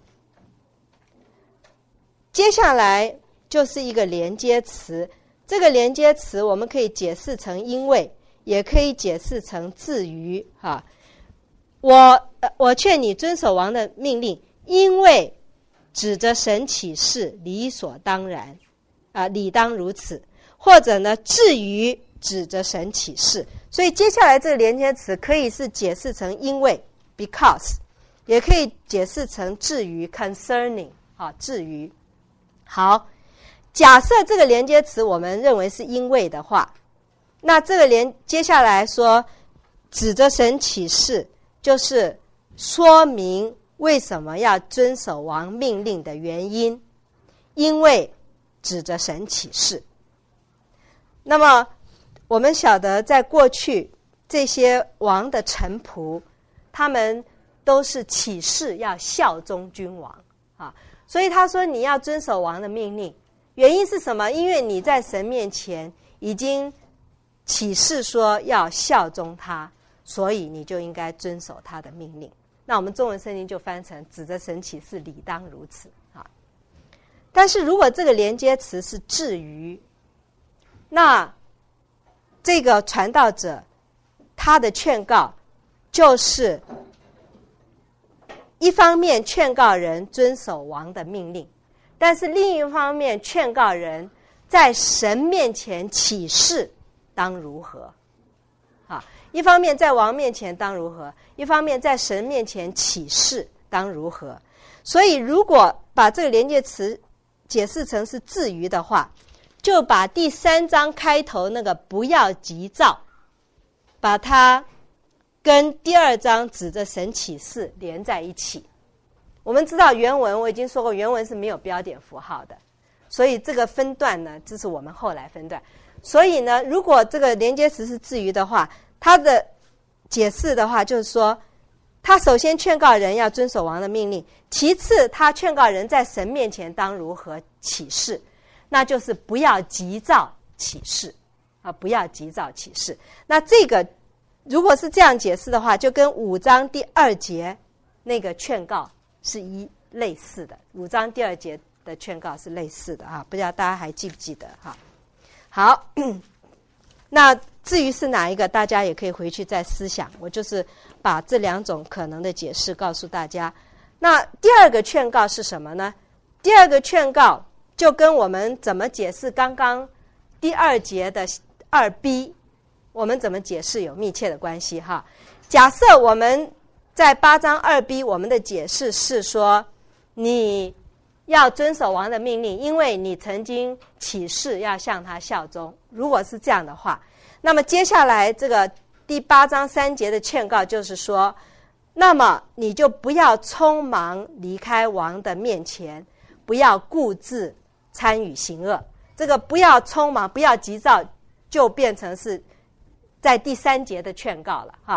B: 接下来就是一个连接词，这个连接词我们可以解释成因为，也可以解释成至于哈。我、呃、我劝你遵守王的命令，因为指着神起誓，理所当然啊、呃，理当如此。或者呢，至于指着神起誓。所以接下来这个连接词可以是解释成因为 because， 也可以解释成至于 concerning 啊，至于。好，假设这个连接词我们认为是因为的话，那这个连接下来说指着神起誓，就是说明为什么要遵守王命令的原因，因为指着神起誓。那么我们晓得在过去这些王的臣仆，他们都是起誓要效忠君王啊，所以他说你要遵守王的命令，原因是什么？因为你在神面前已经起誓说要效忠他，所以你就应该遵守他的命令。那我们中文圣经就翻成指着神起誓，理当如此啊。但是如果这个连接词是至于，那这个传道者他的劝告就是一方面劝告人遵守王的命令，但是另一方面劝告人在神面前起誓当如何啊？一方面在王面前当如何，一方面在神面前起誓当如何。所以如果把这个连接词解释成是至于的话，就把第三章开头那个不要急躁，把它跟第二章指着神起誓连在一起。我们知道原文，我已经说过，原文是没有标点符号的，所以这个分段呢，这是我们后来分段。所以呢，如果这个连接词是至于的话，它的解释的话就是说，他首先劝告人要遵守王的命令，其次他劝告人在神面前当如何起誓，那就是不要急躁起誓啊，不要急躁起誓。那这个如果是这样解释的话，就跟五章第二节那个劝告是一类似的，五章第二节的劝告是类似的啊，不知道大家还记不记得哈？好，那至于是哪一个，大家也可以回去再思想。我就是把这两种可能的解释告诉大家。那第二个劝告是什么呢？第二个劝告就跟我们怎么解释刚刚第二节的二 B， 我们怎么解释有密切的关系哈。假设我们在八章二 B， 我们的解释是说，你要遵守王的命令，因为你曾经起誓要向他效忠。如果是这样的话，那么接下来这个第八章三节的劝告就是说，那么你就不要匆忙离开王的面前，不要固自参与行恶。这个不要匆忙，不要急躁，就变成是在第三节的劝告了哈。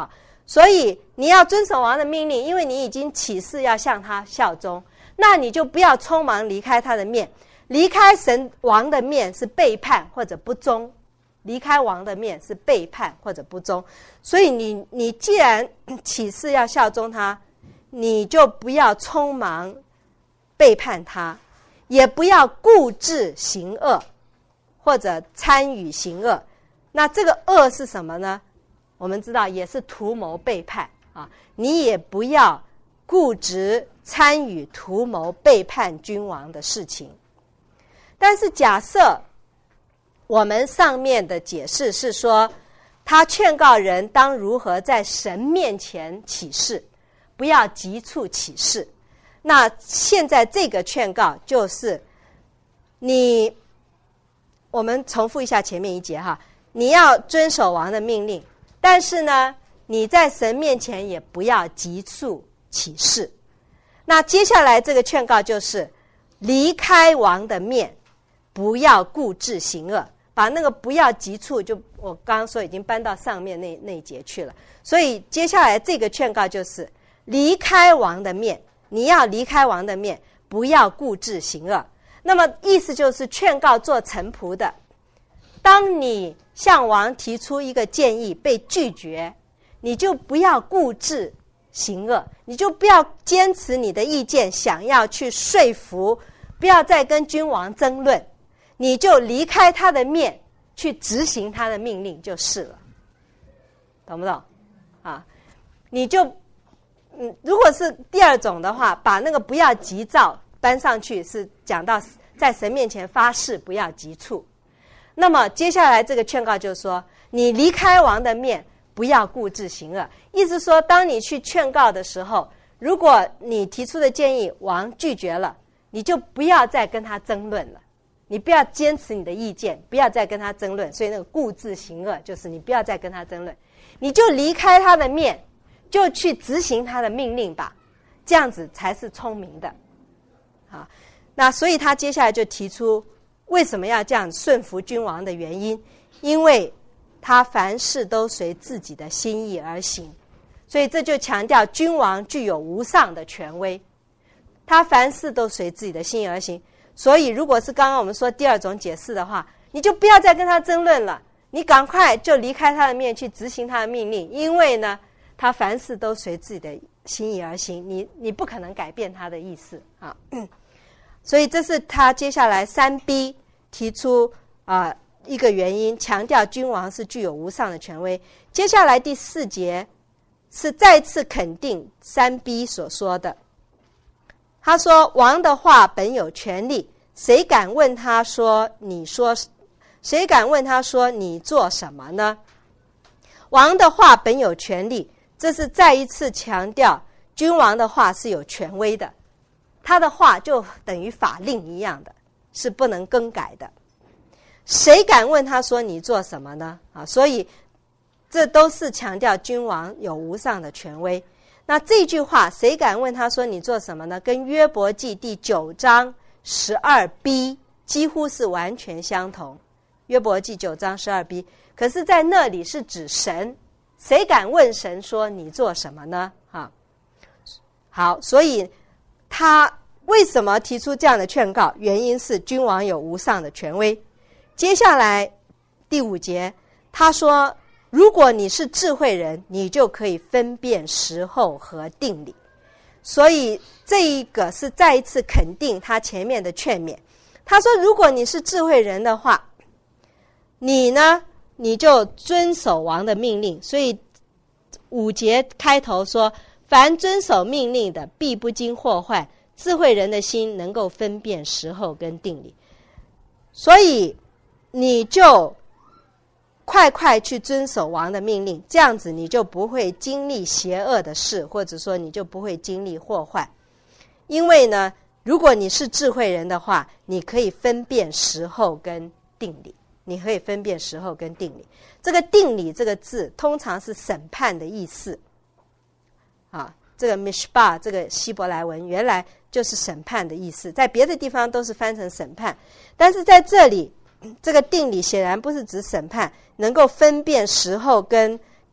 B: 所以你要遵守王的命令，因为你已经起誓要向他效忠，那你就不要匆忙离开他的面。离开神王的面是背叛或者不忠，离开王的面是背叛或者不忠。所以你你既然起誓要效忠他，你就不要匆忙背叛他，也不要固志行恶或者参与行恶。那这个恶是什么呢？我们知道也是图谋背叛啊，你也不要固执参与图谋背叛君王的事情。但是假设我们上面的解释是说，他劝告人当如何在神面前起誓，不要急促起誓。那现在这个劝告就是你，我们重复一下前面一节哈，你要遵守王的命令，但是呢，你在神面前也不要急促起誓。那接下来这个劝告就是离开王的面，不要固志行恶。把那个不要急促，就我刚刚说已经搬到上面那那一节去了。所以接下来这个劝告就是离开王的面，你要离开王的面，不要固志行恶。那么意思就是劝告做臣仆的，当你向王提出一个建议被拒绝，你就不要固志行恶，你就不要坚持你的意见，想要去说服，不要再跟君王争论，你就离开他的面去执行他的命令就是了，懂不懂啊？你就嗯，如果是第二种的话，把那个不要急躁搬上去，是讲到在神面前发誓不要急促。那么接下来这个劝告就是说，你离开王的面，不要固志行恶。意思说，当你去劝告的时候，如果你提出的建议王拒绝了，你就不要再跟他争论了，你不要坚持你的意见，不要再跟他争论。所以那个固志行恶就是你不要再跟他争论，你就离开他的面，就去执行他的命令吧，这样子才是聪明的。好，那所以他接下来就提出为什么要这样顺服君王的原因，因为他凡事都随自己的心意而行。所以这就强调君王具有无上的权威，他凡事都随自己的心意而行。所以如果是刚刚我们说第二种解释的话，你就不要再跟他争论了，你赶快就离开他的面去执行他的命令，因为呢他凡事都随自己的心意而行，你你不可能改变他的意思啊。所以这是他接下来三 B 提出啊、呃、一个原因，强调君王是具有无上的权威。接下来第四节是再次肯定三 B 所说的，他说王的话本有权利，谁敢问他说你说谁敢问他说你做什么呢？王的话本有权利，这是再一次强调君王的话是有权威的，他的话就等于法令一样的，是不能更改的。谁敢问他说你做什么呢？啊，所以这都是强调君王有无上的权威。那这句话谁敢问他说你做什么呢，跟约伯记第九章十二 B 几乎是完全相同。约伯记九章十二 B， 可是在那里是指神，谁敢问神说你做什么呢？啊，好，所以他为什么提出这样的劝告？原因是君王有无上的权威。接下来第五节他说，如果你是智慧人，你就可以分辨时候和定理。所以这一个是再一次肯定他前面的劝勉。他说如果你是智慧人的话，你呢你就遵守王的命令。所以五节开头说，凡遵守命令的必不经祸患，智慧人的心能够分辨时候跟定理。所以你就快快去遵守王的命令，这样子你就不会经历邪恶的事，或者说你就不会经历祸患。因为呢如果你是智慧人的话，你可以分辨时候跟定理，你可以分辨时候跟定理。这个定理这个字通常是审判的意思啊，这个 mishpah 这个希伯来文原来就是审判的意思，在别的地方都是翻成审判，但是在这里这个定理显然不是指审判，能够分辨时候跟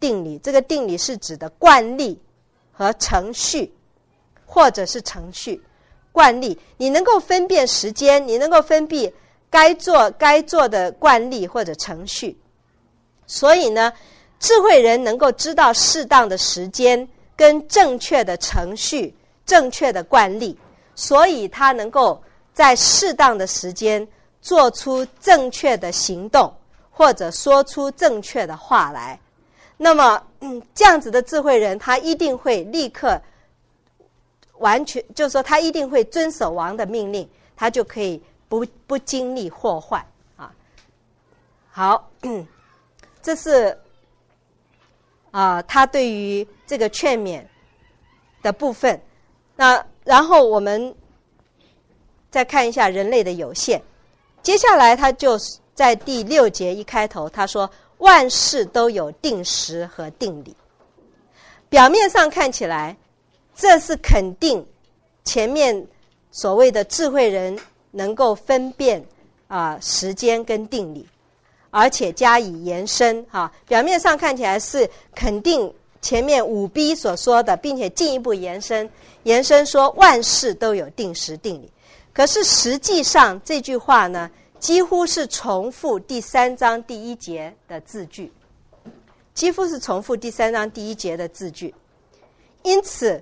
B: 定理，这个定理是指的惯例和程序，或者是程序。惯例，你能够分辨时间，你能够分辨该做该做的惯例或者程序。所以呢，智慧人能够知道适当的时间跟正确的程序、正确的惯例，所以他能够在适当的时间做出正确的行动，或者说出正确的话来。那么，嗯，这样子的智慧人，他一定会立刻完全，就是说他一定会遵守王的命令，他就可以不不经历祸患啊。好，嗯，这是啊，他对于这个劝勉的部分。那然后我们再看一下人类的有限。接下来他就在第六节一开头，他说万事都有定时和定理。表面上看起来，这是肯定前面所谓的智慧人能够分辨啊、呃、时间跟定理，而且加以延伸啊。表面上看起来是肯定前面五 B 所说的，并且进一步延伸，延伸说万事都有定时定理。可是实际上这句话呢，几乎是重复第三章第一节的字句，几乎是重复第三章第一节的字句。因此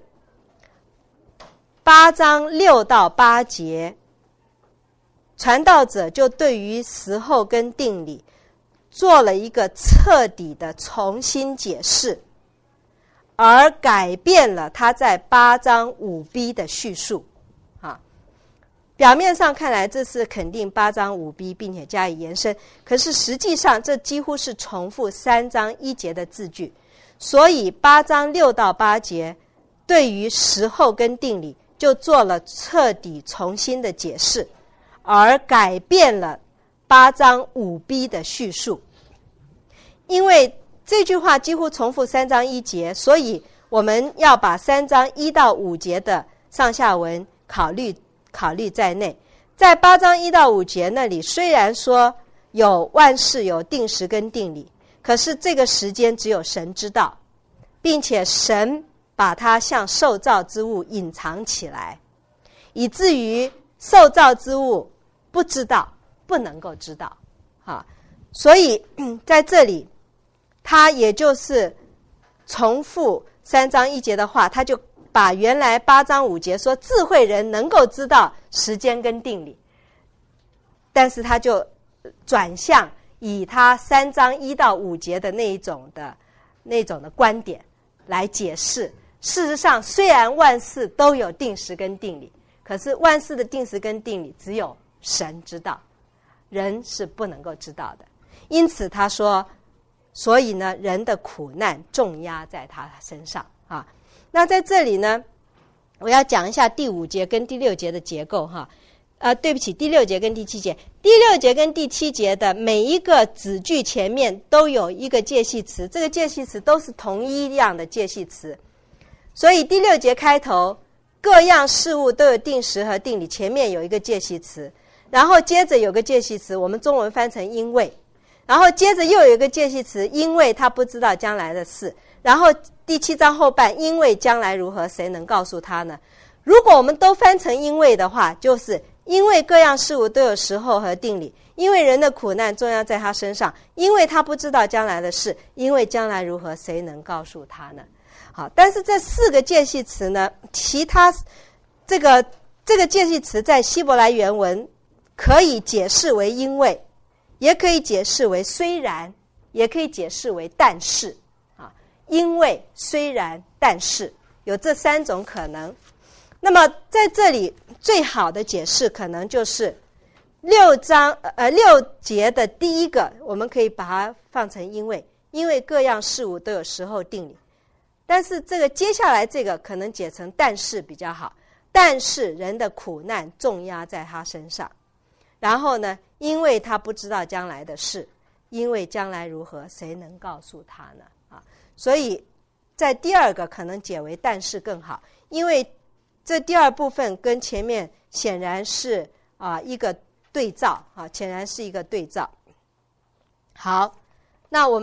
B: 八章六到八节，传道者就对于时候跟定理做了一个彻底的重新解释，而改变了他在八章五 B 的叙述啊。表面上看来这是肯定八章五 B 并且加以延伸，可是实际上这几乎是重复三章一节的字句。所以八章六到八节对于时候跟定理就做了彻底重新的解释，而改变了八章五 B 的叙述。因为这句话几乎重复三章一节，所以我们要把三章一到五节的上下文考虑考虑在内。在八章一到五节那里，虽然说有万事有定时跟定理，可是这个时间只有神知道，并且神把它像受造之物隐藏起来，以至于受造之物不知道，不能够知道啊。所以在这里他也就是重复三章一节的话，他就把原来八章五节说智慧人能够知道时间跟定理，但是他就转向以他三章一到五节的那一种的那种的观点来解释。事实上，虽然万事都有定时跟定理，可是万事的定时跟定理只有神知道，人是不能够知道的。因此他说，所以呢，人的苦难重压在他身上啊。那在这里呢，我要讲一下第五节跟第六节的结构哈。呃，对不起，第六节跟第七节，第六节跟第七节的每一个子句前面都有一个介系词，这个介系词都是同一样的介系词。所以第六节开头，各样事物都有定时和定理，前面有一个介系词，然后接着有个介系词，我们中文翻成因为，然后接着又有一个介系词，因为他不知道将来的事，然后第七章后半，因为将来如何，谁能告诉他呢？如果我们都翻成因为的话，就是因为各样事物都有时候和定理，因为人的苦难重要在他身上，因为他不知道将来的事，因为将来如何，谁能告诉他呢？好，但是这四个介系词呢，其他这个这个介系词在希伯来原文可以解释为因为，也可以解释为虽然，也可以解释为但是啊，因为、虽然、但是，有这三种可能。那么在这里最好的解释可能就是六章呃六节的第一个，我们可以把它放成因为，因为各样事物都有时候定理。但是这个接下来这个可能解成但是比较好，但是人的苦难重压在他身上。然后呢，因为他不知道将来的事，因为将来如何，谁能告诉他呢？啊，所以在第二个可能解为但是更好，因为这第二部分跟前面显然是啊一个对照啊，显然是一个对照。好，那我们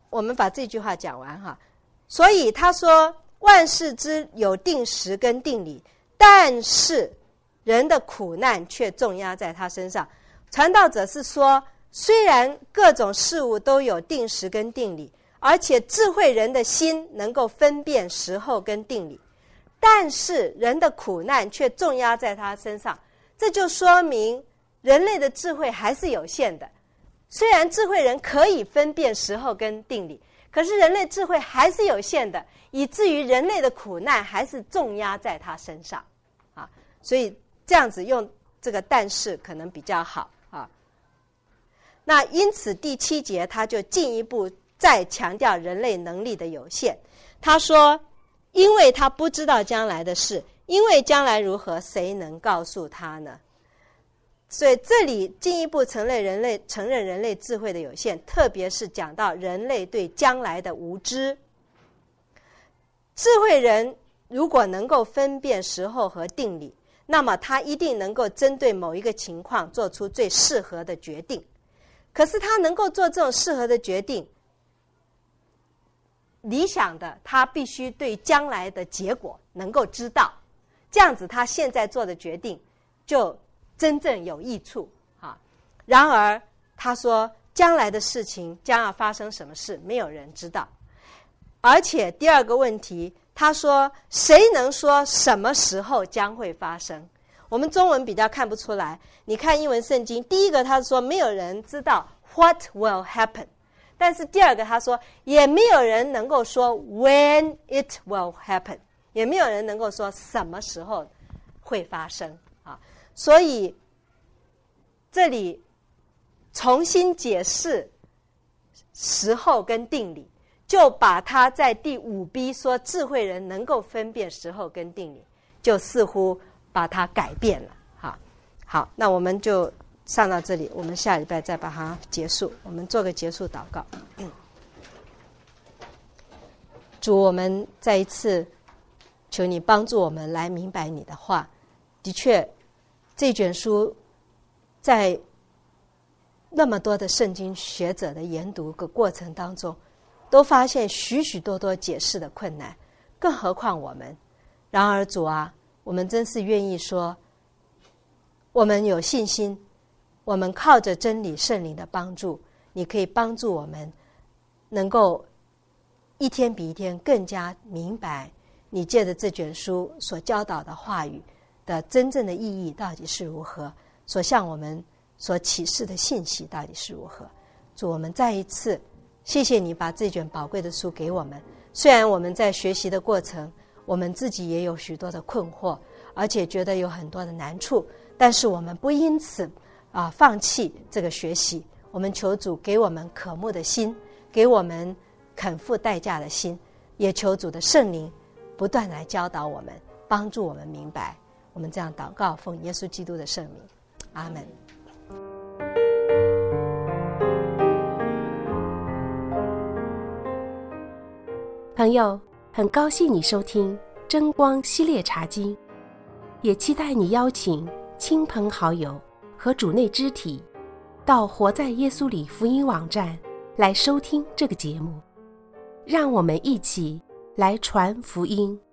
B: 我们把这句话讲完哈。所以他说万事之有定时跟定理，但是人的苦难却重压在他身上。传道者是说，虽然各种事物都有定时跟定理，而且智慧人的心能够分辨时候跟定理，但是人的苦难却重压在他身上。这就说明人类的智慧还是有限的。虽然智慧人可以分辨时候跟定理，可是人类智慧还是有限的，以至于人类的苦难还是重压在他身上啊。所以这样子用这个但是可能比较好啊。那因此第七节他就进一步再强调人类能力的有限。他说因为他不知道将来的事，因为将来如何，谁能告诉他呢？所以这里进一步承认人类承认人类智慧的有限，特别是讲到人类对将来的无知。智慧人如果能够分辨时候和定理，那么他一定能够针对某一个情况做出最适合的决定。可是他能够做这种适合的决定，理想的他必须对将来的结果能够知道，这样子他现在做的决定就真正有益处啊。然而他说将来的事情将要发生什么事，没有人知道。而且第二个问题，他说谁能说什么时候将会发生？我们中文比较看不出来，你看英文圣经，第一个他说没有人知道 what will happen， 但是第二个他说也没有人能够说 when it will happen， 也没有人能够说什么时候会发生啊。所以这里重新解释时候跟定理，就把他在第五 B 说智慧人能够分辨时候跟定理，就似乎把它改变了。好，好，那我们就上到这里，我们下礼拜再把它结束。我们做个结束祷告。嗯、主，我们再一次求你帮助我们来明白你的话。的确，这卷书在那么多的圣经学者的研读的过程当中，都发现许许多多解释的困难，更何况我们。然而主啊，我们真是愿意说，我们有信心，我们靠着真理圣灵的帮助，你可以帮助我们能够一天比一天更加明白你借着这卷书所教导的话语的真正的意义到底是如何，所向我们所启示的信息到底是如何。主，我们再一次谢谢你把这卷宝贵的书给我们。虽然我们在学习的过程，我们自己也有许多的困惑，而且觉得有很多的难处，但是我们不因此啊放弃这个学习。我们求主给我们渴慕的心，给我们肯付代价的心，也求主的圣灵不断来教导我们，帮助我们明白。我们这样祷告，奉耶稣基督的圣名，阿们。
A: 朋友，很高兴你收听真光系列茶经，也期待你邀请亲朋好友和主内肢体到活在耶稣里福音网站来收听这个节目，让我们一起来传福音。